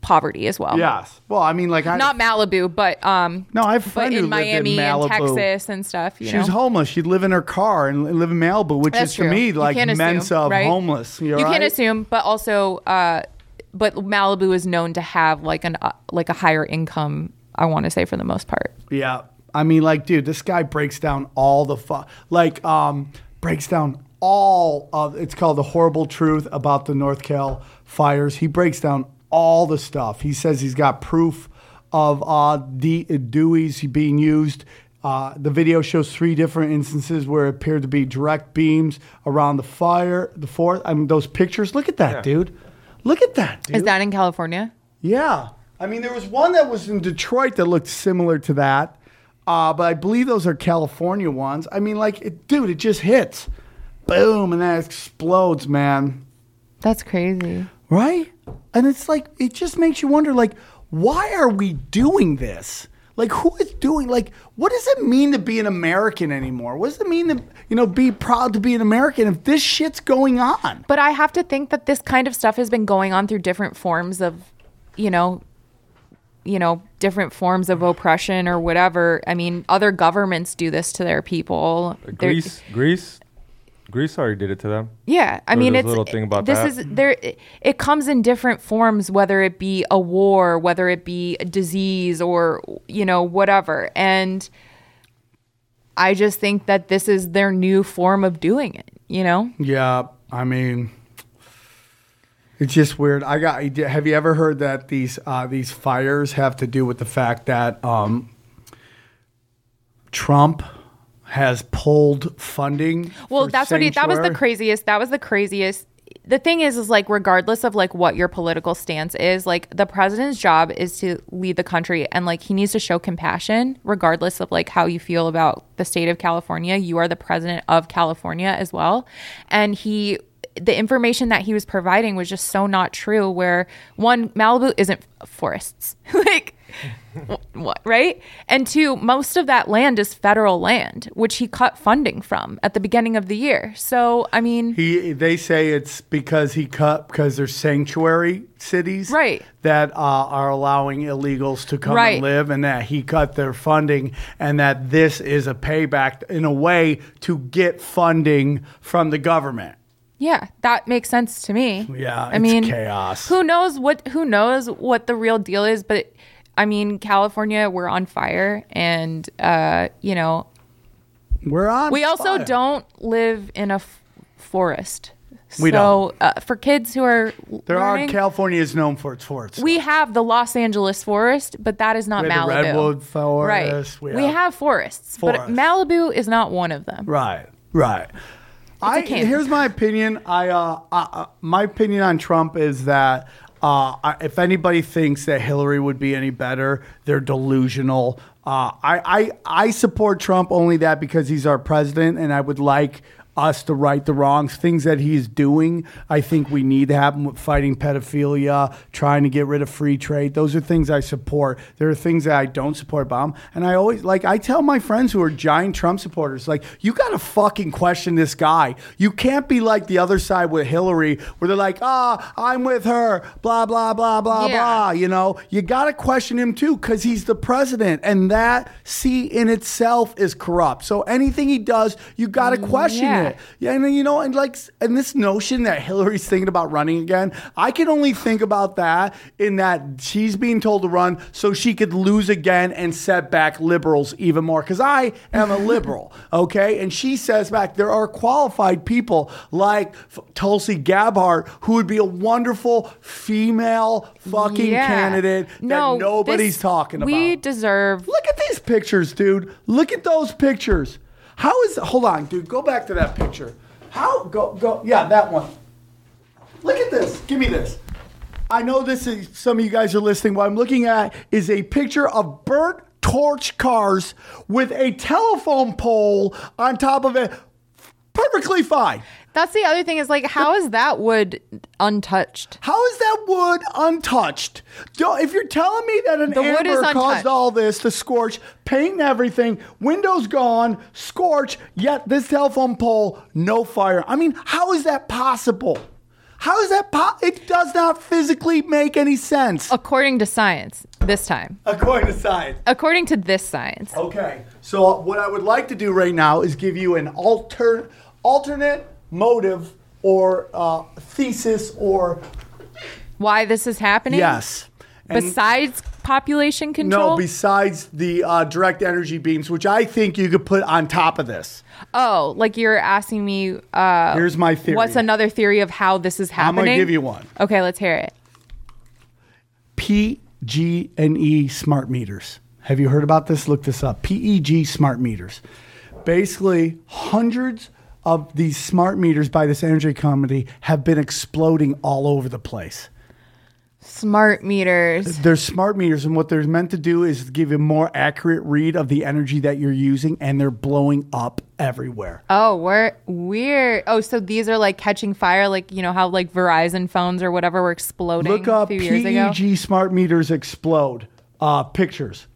[SPEAKER 8] poverty as well.
[SPEAKER 1] Yes. Well, I mean, like I
[SPEAKER 8] Not Malibu, but um,
[SPEAKER 1] no, I have a
[SPEAKER 8] but
[SPEAKER 1] friend who
[SPEAKER 8] in
[SPEAKER 1] lived
[SPEAKER 8] Miami
[SPEAKER 1] in
[SPEAKER 8] and
[SPEAKER 1] Malibu.
[SPEAKER 8] Texas and stuff. You
[SPEAKER 1] She
[SPEAKER 8] know?
[SPEAKER 1] was homeless. She'd live in her car and live in Malibu, which
[SPEAKER 8] That's
[SPEAKER 1] is to
[SPEAKER 8] true.
[SPEAKER 1] me
[SPEAKER 8] You
[SPEAKER 1] like
[SPEAKER 8] can't assume,
[SPEAKER 1] Mensa of
[SPEAKER 8] right?
[SPEAKER 1] homeless. You,
[SPEAKER 8] You
[SPEAKER 1] right?
[SPEAKER 8] can't assume, but also, uh, but Malibu is known to have like an uh, like a higher income. I want to say for the most part.
[SPEAKER 1] Yeah. I mean, like, dude, this guy breaks down all the fu- like um breaks down all of it's called The Horrible Truth About the North Cal Fires. He breaks down all the stuff. He says he's got proof of uh the Dewey's being used. Uh, the video shows three different instances where it appeared to be direct beams around the fire, the fourth. I mean, those pictures. Look at that,
[SPEAKER 7] Yeah.
[SPEAKER 1] dude. Look at that, dude.
[SPEAKER 8] Is that in California?
[SPEAKER 1] Yeah. I mean, there was one that was in Detroit that looked similar to that. Uh, but I believe those are California ones. I mean, like, it, dude, it just hits. Boom, and then it explodes, man.
[SPEAKER 8] That's crazy.
[SPEAKER 1] Right? And it's like, it just makes you wonder, like, why are we doing this? Like, who is doing, like, what does it mean to be an American anymore? What does it mean to, you know, be proud to be an American if this shit's going on?
[SPEAKER 8] But I have to think that this kind of stuff has been going on through different forms of, you know, you know, different forms of oppression or whatever. I mean, other governments do this to their people. They're-
[SPEAKER 7] Greece, Greece, Greece already did it to them.
[SPEAKER 8] Yeah, I
[SPEAKER 7] There
[SPEAKER 8] mean,
[SPEAKER 7] was
[SPEAKER 8] it's
[SPEAKER 7] a little thing about
[SPEAKER 8] this
[SPEAKER 7] that.
[SPEAKER 8] is there. It, it comes in different forms, whether it be a war, whether it be a disease, or you know, whatever. And I just think that this is their new form of doing it. You know?
[SPEAKER 1] Yeah, I mean, it's just weird. I got. Have you ever heard that these uh, these fires have to do with the fact that um, Trump has pulled funding?
[SPEAKER 8] Well,
[SPEAKER 1] for
[SPEAKER 8] that's what he. That was the
[SPEAKER 1] sanctuary?
[SPEAKER 8] craziest. That was the craziest. The thing is, is like regardless of like what your political stance is, like the president's job is to lead the country, and like he needs to show compassion, regardless of like how you feel about the state of California. You are the president of California as well, and he. The information that he was providing was just so not true. Where one, Malibu isn't forests, like what, right? And two, most of that land is federal land, which he cut funding from at the beginning of the year. So, I mean,
[SPEAKER 1] He, they say it's because he cut because there's sanctuary cities
[SPEAKER 8] Right.
[SPEAKER 1] that uh, are allowing illegals to come
[SPEAKER 8] Right.
[SPEAKER 1] and live, and that he cut their funding, and that this is a payback in a way to get funding from the government.
[SPEAKER 8] yeah, that makes sense to me.
[SPEAKER 1] Yeah,
[SPEAKER 8] I
[SPEAKER 1] it's
[SPEAKER 8] mean,
[SPEAKER 1] chaos.
[SPEAKER 8] Who knows what? Who knows what the real deal is? But I mean, California, we're on fire, and uh, you know,
[SPEAKER 1] We're on.
[SPEAKER 8] we also
[SPEAKER 1] fire.
[SPEAKER 8] don't live in a f- forest.
[SPEAKER 1] We
[SPEAKER 8] so, uh, for kids who are
[SPEAKER 1] There
[SPEAKER 8] learning,
[SPEAKER 1] are California is known for its forests.
[SPEAKER 8] we have the Los Angeles forest, but that is not
[SPEAKER 1] We have the
[SPEAKER 8] Malibu.
[SPEAKER 1] redwood forest.
[SPEAKER 8] Right.
[SPEAKER 1] We
[SPEAKER 8] We
[SPEAKER 1] have-
[SPEAKER 8] have, forests, but
[SPEAKER 1] Forest.
[SPEAKER 8] Malibu is not one of them.
[SPEAKER 1] Right, right. I
[SPEAKER 8] canyon.
[SPEAKER 1] here's my opinion. I uh, uh, uh, my opinion on Trump is that uh, I, if anybody thinks that Hillary would be any better, they're delusional. Uh, I, I I support Trump only that because he's our president, and I would like us to right the wrongs, things that he's doing. I think we need to have him with fighting pedophilia, trying to get rid of free trade. Those are things I support. There are things that I don't support about him. And I always, like, I tell my friends who are giant Trump supporters, like, you got to fucking question this guy. You can't be like the other side with Hillary, where they're like, ah, I'm with her, blah, blah, blah, blah,
[SPEAKER 8] Yeah.
[SPEAKER 1] blah. You know, you got to question him too, because he's the president. And that, see, in itself is corrupt. So anything he does, you got to question
[SPEAKER 8] yeah.
[SPEAKER 1] it. Yeah, and you know, and like, and this notion that Hillary's thinking about running again, I can only think about that in that she's being told to run so she could lose again and set back liberals even more. Because I am a liberal, okay? And she says back, there are qualified people like F- Tulsi Gabbard who would be a wonderful female fucking
[SPEAKER 8] Yeah.
[SPEAKER 1] candidate
[SPEAKER 8] No,
[SPEAKER 1] that nobody's
[SPEAKER 8] this-
[SPEAKER 1] talking about.
[SPEAKER 8] We deserve.
[SPEAKER 1] Look at these pictures, dude. Look at those pictures. How is hold on, dude, go back to that picture. How go go yeah, that one. Look at this. Give me this. I know this is some of you guys are listening. What I'm looking at is a picture of burnt torch cars with a telephone pole on top of it. Perfectly fine.
[SPEAKER 8] That's the other thing is like, how is that wood untouched?
[SPEAKER 1] How is that wood untouched? Don't, if you're telling me that an
[SPEAKER 8] The wood is
[SPEAKER 1] amber caused
[SPEAKER 8] untouched.
[SPEAKER 1] all this to scorch, paint and everything, windows gone, scorch, yet this telephone pole, no fire. I mean, how is that possible? How is that? Po- it does not physically make any sense.
[SPEAKER 8] According to science, this time.
[SPEAKER 1] According to science.
[SPEAKER 8] According to this science.
[SPEAKER 1] Okay. So what I would like to do right now is give you an alter, alternate motive or uh, thesis or...
[SPEAKER 8] Why this is happening?
[SPEAKER 1] Yes. And
[SPEAKER 8] Besides population control?
[SPEAKER 1] no, besides the uh, direct energy beams, which I think you could put on top of this.
[SPEAKER 8] Oh, like you're asking me... Uh,
[SPEAKER 1] Here's my theory.
[SPEAKER 8] What's another theory of how this is happening?
[SPEAKER 1] I'm going to give you one.
[SPEAKER 8] Okay, let's hear it.
[SPEAKER 1] P G and E smart meters. Have you heard about this? Look this up. P E G smart meters. Basically, hundreds of these smart meters by this energy company have been exploding all over the place.
[SPEAKER 8] Smart meters.
[SPEAKER 1] They're smart meters, and what they're meant to do is give a more accurate read of the energy that you're using, and they're blowing up everywhere.
[SPEAKER 8] Oh, we're weird. Oh, so these are like catching fire, like, you know, how like Verizon phones or whatever were exploding
[SPEAKER 1] Look up
[SPEAKER 8] a few years ago?
[SPEAKER 1] P E G smart meters explode. Uh, pictures.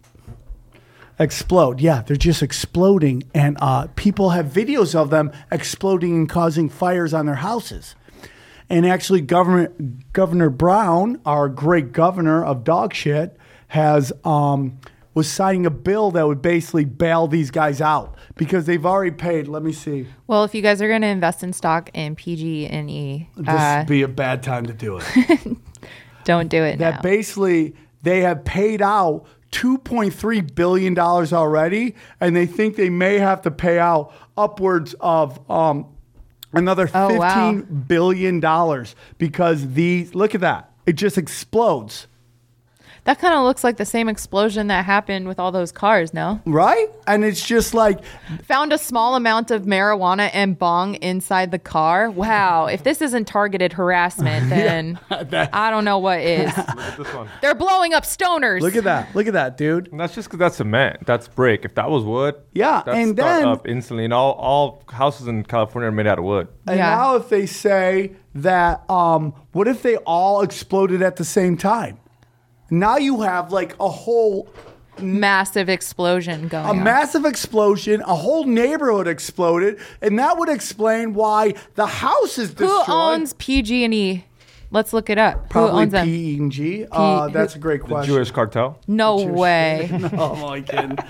[SPEAKER 1] Explode. Yeah, they're just exploding, and uh, people have videos of them exploding and causing fires on their houses. And actually, Governor, Governor Brown, our great governor of dog shit, has um, was signing a bill that would basically bail these guys out because they've already paid. Let me see.
[SPEAKER 8] Well, if you guys are going to invest in stock in P G and E,
[SPEAKER 1] This
[SPEAKER 8] uh,
[SPEAKER 1] would be a bad time to do it.
[SPEAKER 8] don't do it
[SPEAKER 1] That
[SPEAKER 8] now.
[SPEAKER 1] basically they have paid out two point three billion dollars already, and they think they may have to pay out upwards of um, another
[SPEAKER 8] Oh, wow.
[SPEAKER 1] fifteen billion dollars because these, look at that. It just explodes.
[SPEAKER 8] That kind of looks like the same explosion that happened with all those cars, no?
[SPEAKER 1] Right? And it's just like,
[SPEAKER 8] Found a small amount of marijuana and bong inside the car. Wow. If this isn't targeted harassment, then I don't know what is.
[SPEAKER 7] Look at this one.
[SPEAKER 8] They're blowing up stoners.
[SPEAKER 1] look at that. Look at that, dude.
[SPEAKER 7] And that's just because that's cement. That's brick. If that was wood,
[SPEAKER 1] Yeah,
[SPEAKER 7] that's
[SPEAKER 1] and
[SPEAKER 7] start
[SPEAKER 1] then-
[SPEAKER 7] up instantly. And all, all houses in California are made out of wood.
[SPEAKER 1] And
[SPEAKER 8] Yeah.
[SPEAKER 1] now if they say that, um, what if they all exploded at the same time? Now you have like a whole
[SPEAKER 8] Massive explosion going
[SPEAKER 1] A
[SPEAKER 8] on.
[SPEAKER 1] massive explosion, a whole neighborhood exploded, and that would explain why the house is
[SPEAKER 8] Who
[SPEAKER 1] destroyed.
[SPEAKER 8] owns P G and E? Let's look it up.
[SPEAKER 1] Probably
[SPEAKER 8] Who owns them?
[SPEAKER 1] P E and G? Uh,
[SPEAKER 8] who-
[SPEAKER 1] that's a great
[SPEAKER 7] The
[SPEAKER 1] question.
[SPEAKER 7] Jewish cartel.
[SPEAKER 8] No way.
[SPEAKER 1] Oh my god!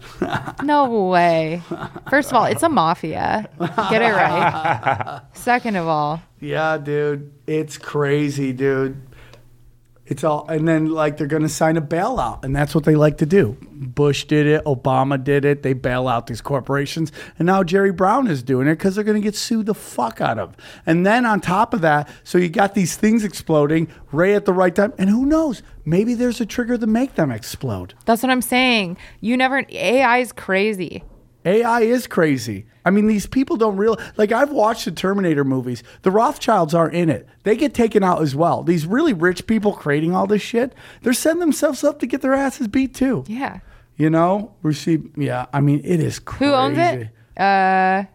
[SPEAKER 8] No way. First of all, it's a mafia. Get it right. Second of all,
[SPEAKER 1] Yeah, dude, it's crazy, dude. It's all, and then like they're gonna sign a bailout, and that's what they like to do. Bush did it, Obama did it. They bail out these corporations, and now Jerry Brown is doing it because they're gonna get sued the fuck out of. And then on top of that, so you got these things exploding right at the right time, and who knows? Maybe there's a trigger to make them explode.
[SPEAKER 8] that's what I'm saying. You never, A I is crazy.
[SPEAKER 1] A I is crazy. I mean, these people don't real like. I've watched the Terminator movies. The Rothschilds are in it. They get taken out as well. These really rich people creating all this shit, they're setting themselves up to get their asses beat too.
[SPEAKER 8] Yeah.
[SPEAKER 1] You know, receive. Yeah, I mean, it is crazy.
[SPEAKER 8] Who owns it? Uh,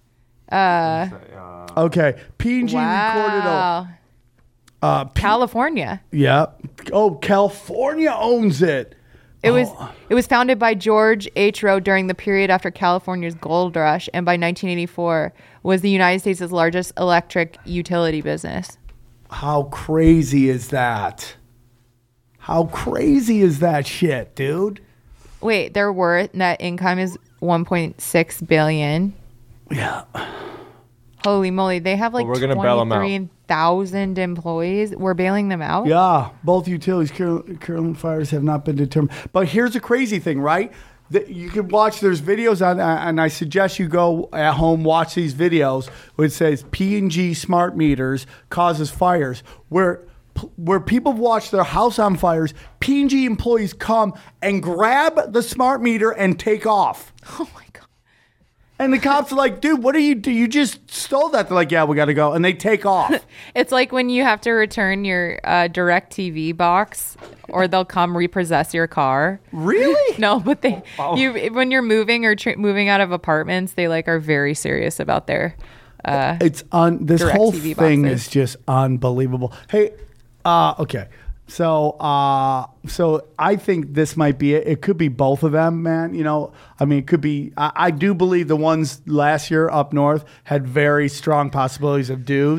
[SPEAKER 1] Okay, P and G recorded. A,
[SPEAKER 8] wow.
[SPEAKER 1] uh, P-
[SPEAKER 8] California.
[SPEAKER 1] yeah. Oh, California owns it.
[SPEAKER 8] It was
[SPEAKER 1] Oh.
[SPEAKER 8] it was founded by George H. Rowe during the period after California's gold rush, and by nineteen eighty-four was the United States' largest electric utility business.
[SPEAKER 1] How crazy is that? How crazy is that shit, dude?
[SPEAKER 8] Wait, their worth net income is one point six billion.
[SPEAKER 1] Yeah.
[SPEAKER 8] Holy moly, they have like
[SPEAKER 7] Well, we're gonna bail 'em out.
[SPEAKER 8] twenty-three thousand employees. We're bailing them out.
[SPEAKER 1] Yeah, both utilities, current fires have not been determined. But here's the crazy thing, right? That you can watch. There's videos on, and I suggest you go at home watch these videos where it says P and G smart meters causes fires. Where where people watch their house on fires, P and G employees come and grab the smart meter and take off.
[SPEAKER 8] Oh my god.
[SPEAKER 1] And the cops are like, dude, what are you do? You just stole that. They're like, yeah, we got to go. And they take off.
[SPEAKER 8] It's like when you have to return your uh, Direct T V box, or they'll come repossess your car.
[SPEAKER 1] Really?
[SPEAKER 8] No, but they you when you're moving or tr- moving out of apartments, they like are very serious about their. Uh,
[SPEAKER 1] It's un. This
[SPEAKER 8] Direct
[SPEAKER 1] whole
[SPEAKER 8] T V
[SPEAKER 1] thing
[SPEAKER 8] boxes.
[SPEAKER 1] is just unbelievable. Hey, uh, okay. So, uh, so I think this might be it. It could be both of them, man. You know, I mean, it could be. I, I do believe the ones last year up north had very strong possibilities of dues,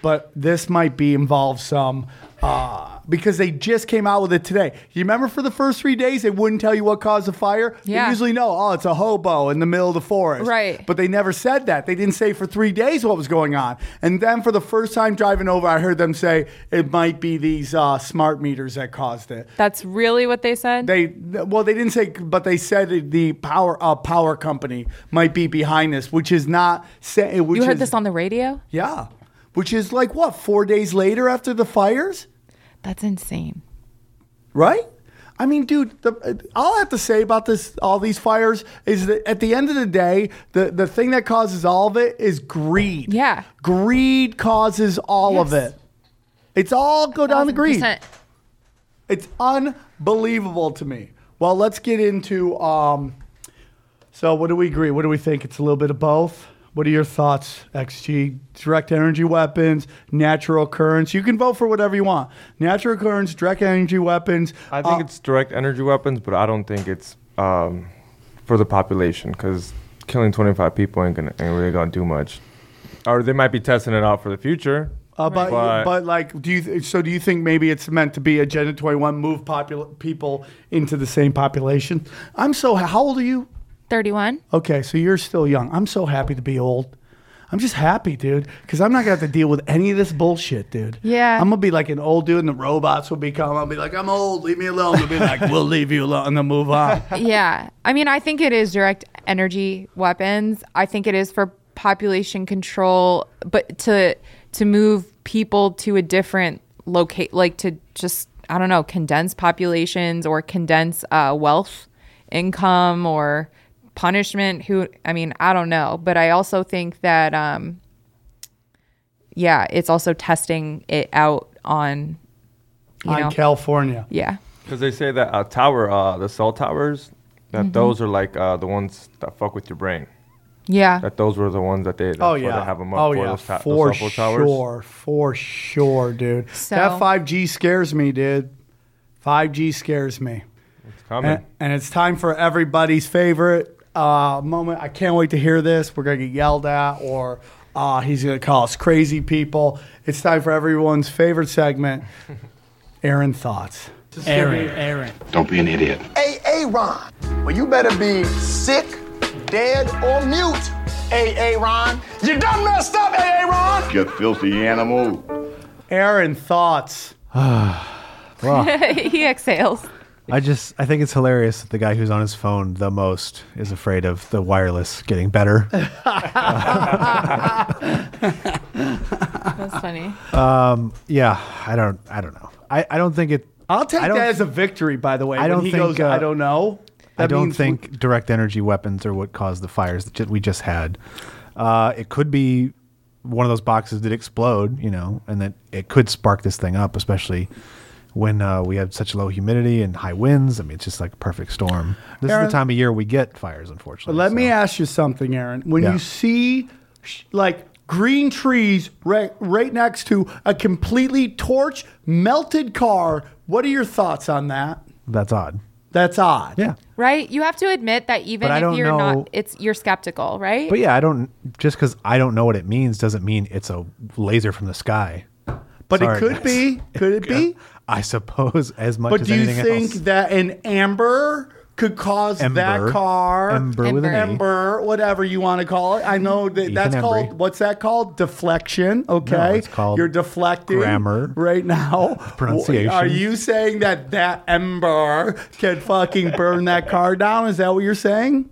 [SPEAKER 1] but this might be involved some uh, because they just came out with it today. You remember for the first three days, they wouldn't tell you what caused the fire?
[SPEAKER 8] Yeah.
[SPEAKER 1] They usually know, oh, it's a hobo in the middle of the forest.
[SPEAKER 8] Right.
[SPEAKER 1] But they never said that. They didn't say for three days what was going on. And then for the first time driving over, I heard them say it might be these uh, smart meters that caused it.
[SPEAKER 8] That's really what they said?
[SPEAKER 1] They well, they didn't say, but they said the power uh, power company might be behind this, which is not. Say, which
[SPEAKER 8] you heard
[SPEAKER 1] is,
[SPEAKER 8] this on the radio?
[SPEAKER 1] Yeah, which is like what four days later after the fires,
[SPEAKER 8] That's insane.
[SPEAKER 1] right? I mean, dude, the, all I have to say about this, all these fires, is that at the end of the day, the, the thing that causes all of it is greed.
[SPEAKER 8] Yeah.
[SPEAKER 1] Greed causes all of
[SPEAKER 8] Yes.
[SPEAKER 1] it. It's all go down to greed.
[SPEAKER 8] one thousand percent.
[SPEAKER 1] It's unbelievable to me. Well, let's get into. Um, so, what do we agree? What do we think? It's a little bit of both. What are your thoughts, X G? Direct energy weapons, natural occurrence. You can vote for whatever you want. Natural occurrence, direct energy weapons.
[SPEAKER 7] I think
[SPEAKER 1] Uh,
[SPEAKER 7] it's direct energy weapons, but I don't think it's um, for the population because killing twenty-five people ain't gonna ain't really gonna do much. Or they might be testing it out for the future.
[SPEAKER 1] Uh, but,
[SPEAKER 7] But-
[SPEAKER 1] but like, do you th- so? Do you think maybe it's meant to be Agenda twenty-one, move popul- people into the same population? I'm so. How old are you?
[SPEAKER 8] thirty-one?
[SPEAKER 1] Okay, so you're still young. I'm so happy to be old. I'm just happy, dude, because I'm not gonna have to deal with any of this bullshit, dude.
[SPEAKER 8] Yeah.
[SPEAKER 1] I'm gonna be like an old dude, and the robots will be coming. I'll be like, I'm old, leave me alone. They'll be like, we'll leave you alone, and then move on.
[SPEAKER 8] Yeah. I mean, I think it is direct energy weapons. I think it is for population control, but to to move people to a different locate, like to just, I don't know, condense populations or condense uh, wealth, income, or punishment. Who, I mean, I don't know. But I also think that, um, yeah, it's also testing it out on, you
[SPEAKER 1] On
[SPEAKER 8] know,
[SPEAKER 1] California.
[SPEAKER 8] yeah.
[SPEAKER 7] Because they say that uh, tower, uh, the cell towers, that
[SPEAKER 8] Mm-hmm.
[SPEAKER 7] those are like uh, the ones that fuck with your brain.
[SPEAKER 8] Yeah.
[SPEAKER 7] That those were the ones that they. That's
[SPEAKER 1] Oh
[SPEAKER 7] why
[SPEAKER 1] yeah.
[SPEAKER 7] They have them up
[SPEAKER 1] oh
[SPEAKER 7] for
[SPEAKER 1] yeah.
[SPEAKER 7] those, ta-
[SPEAKER 1] for
[SPEAKER 7] those cell phone towers.
[SPEAKER 1] sure. For sure, dude.
[SPEAKER 8] So-
[SPEAKER 1] that five G scares me, dude. five G scares me.
[SPEAKER 7] It's coming.
[SPEAKER 1] And, and it's time for everybody's favorite uh, moment. I can't wait to hear this. We're going to get yelled at, or uh, he's going to call us crazy people. It's time for everyone's favorite segment, Aaron Thoughts.
[SPEAKER 9] Aaron, Aaron.
[SPEAKER 5] Don't be an idiot.
[SPEAKER 10] Hey, Aaron, well, you better be sick, dead, or mute. Hey, Aaron, you done messed up, hey, Aaron.
[SPEAKER 5] You filthy animal.
[SPEAKER 1] Aaron Thoughts.
[SPEAKER 8] He exhales.
[SPEAKER 9] I just I think it's hilarious that the guy who's on his phone the most is afraid of the wireless getting better.
[SPEAKER 8] That's funny.
[SPEAKER 9] Yeah, I don't I don't know. I, I don't think it
[SPEAKER 1] I'll take
[SPEAKER 9] I don't
[SPEAKER 1] that as a victory, by the way.
[SPEAKER 9] I
[SPEAKER 1] when
[SPEAKER 9] don't
[SPEAKER 1] he
[SPEAKER 9] think,
[SPEAKER 1] goes,
[SPEAKER 9] uh,
[SPEAKER 1] I don't know.
[SPEAKER 9] I
[SPEAKER 1] That
[SPEAKER 9] don't
[SPEAKER 1] means
[SPEAKER 9] think direct energy weapons are what caused the fires that ju- we just had. Uh, it could be one of those boxes that explode, you know, and that it could spark this thing up, especially when uh, we have such low humidity and high winds. I mean, it's just like a perfect storm. This
[SPEAKER 1] Aaron-
[SPEAKER 9] is the time of year we get fires, unfortunately.
[SPEAKER 1] Let me
[SPEAKER 9] so.
[SPEAKER 1] ask you something, Aaron. When
[SPEAKER 9] Yeah.
[SPEAKER 1] you see sh- like green trees right, right next to a completely torched, melted car, what are your thoughts on that?
[SPEAKER 9] That's odd.
[SPEAKER 1] That's odd.
[SPEAKER 9] Yeah.
[SPEAKER 8] Right? You have to admit that even
[SPEAKER 9] But I
[SPEAKER 8] if
[SPEAKER 9] don't
[SPEAKER 8] you're
[SPEAKER 9] know-
[SPEAKER 8] not, it's you're skeptical, right?
[SPEAKER 9] But yeah, I don't, just because I don't know what it means doesn't mean it's a laser from the sky.
[SPEAKER 1] But
[SPEAKER 9] Sorry,
[SPEAKER 1] it could
[SPEAKER 9] guys.
[SPEAKER 1] be. Could it be?
[SPEAKER 9] I suppose as much
[SPEAKER 1] But
[SPEAKER 9] as
[SPEAKER 1] do you
[SPEAKER 9] anything
[SPEAKER 1] think
[SPEAKER 9] else.
[SPEAKER 1] that an amber could cause that
[SPEAKER 9] Ember.
[SPEAKER 1] car?
[SPEAKER 9] Ember with an E.
[SPEAKER 1] Ember, whatever you want to call it. I know that
[SPEAKER 9] Ethan
[SPEAKER 1] that's
[SPEAKER 9] Embry.
[SPEAKER 1] called, what's that called? Deflection, okay?
[SPEAKER 9] it's called
[SPEAKER 1] You're deflecting
[SPEAKER 9] grammar.
[SPEAKER 1] right now.
[SPEAKER 9] Pronunciation.
[SPEAKER 1] Are you saying that that ember can fucking burn that car down? Is that what you're saying?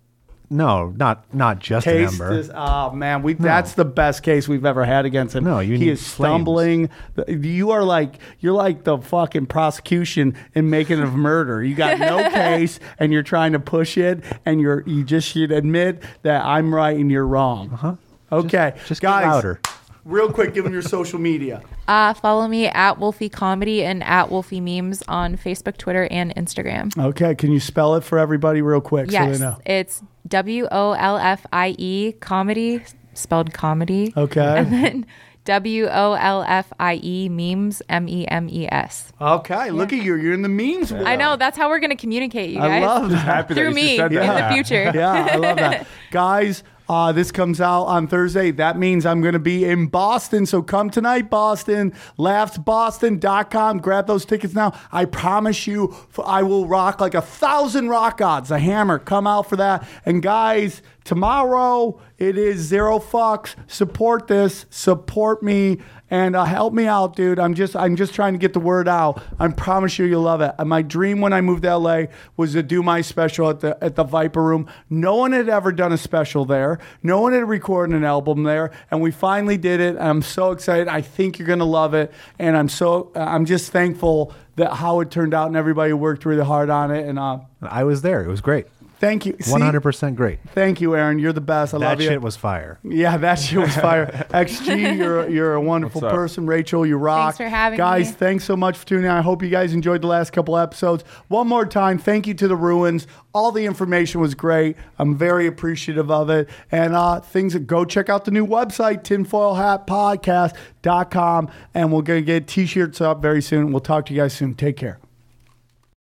[SPEAKER 9] No, not not just
[SPEAKER 1] Case
[SPEAKER 9] an ember.
[SPEAKER 1] this, oh man, we that's the best case we've ever had against him.
[SPEAKER 9] No, you
[SPEAKER 1] he
[SPEAKER 9] need
[SPEAKER 1] is
[SPEAKER 9] flames.
[SPEAKER 1] stumbling. You are like you're like the fucking prosecution in making of murder. You got no case, and you're trying to push it, and you're you just should admit that I'm right and you're wrong. Uh-huh. Okay,
[SPEAKER 9] Just, just get
[SPEAKER 1] guys,
[SPEAKER 9] louder.
[SPEAKER 1] real quick, give them your social media.
[SPEAKER 8] Uh, follow me at Wolfie Comedy and at Wolfie Memes on Facebook, Twitter, and Instagram.
[SPEAKER 1] Okay, can you spell it for everybody real quick so
[SPEAKER 8] Yes,
[SPEAKER 1] they know?
[SPEAKER 8] it's W O L F I E comedy, spelled comedy.
[SPEAKER 1] Okay.
[SPEAKER 8] And then W O L F I E memes, M E M E S.
[SPEAKER 1] Okay, look at you. You're in the memes world.
[SPEAKER 8] I know, that's how we're going to communicate, you
[SPEAKER 1] I
[SPEAKER 8] guys.
[SPEAKER 1] love that.
[SPEAKER 7] Happy that
[SPEAKER 8] Through
[SPEAKER 7] you
[SPEAKER 8] me
[SPEAKER 7] said
[SPEAKER 8] in
[SPEAKER 7] that.
[SPEAKER 8] the future.
[SPEAKER 1] Yeah, I love that. Guys, Uh, this comes out on Thursday. That means I'm going to be in Boston. So come tonight, Boston. laughs boston dot com. Grab those tickets now. I promise you, I will rock like a thousand rock gods. A hammer. Come out for that. And guys, tomorrow it is Zero Fucks. Support this. Support me. And uh, help me out, dude. I'm just I'm just trying to get the word out. I promise you, you'll love it. And my dream when I moved to L A was to do my special at the at the Viper Room. No one had ever done a special there. No one had recorded an album there, and we finally did it. And I'm so excited. I think you're gonna love it, and I'm so I'm just thankful that how it turned out, and everybody worked really hard on it. And uh,
[SPEAKER 9] I was there. It was great.
[SPEAKER 1] Thank you. See?
[SPEAKER 9] one hundred percent great.
[SPEAKER 1] Thank you, Aaron. You're the best. I
[SPEAKER 9] that
[SPEAKER 1] love you.
[SPEAKER 9] That shit was fire.
[SPEAKER 1] Yeah, that shit was fire. X G, you're you're a wonderful person. Rachel, you rock.
[SPEAKER 8] Thanks for having
[SPEAKER 1] guys,
[SPEAKER 8] me.
[SPEAKER 1] Guys, thanks so much for tuning in. I hope you guys enjoyed the last couple episodes. One more time, thank you to the Ruins. All the information was great. I'm very appreciative of it. And uh, things go check out the new website, tinfoil hat podcast dot com. And we're going to get t-shirts up very soon. We'll talk to you guys soon. Take care.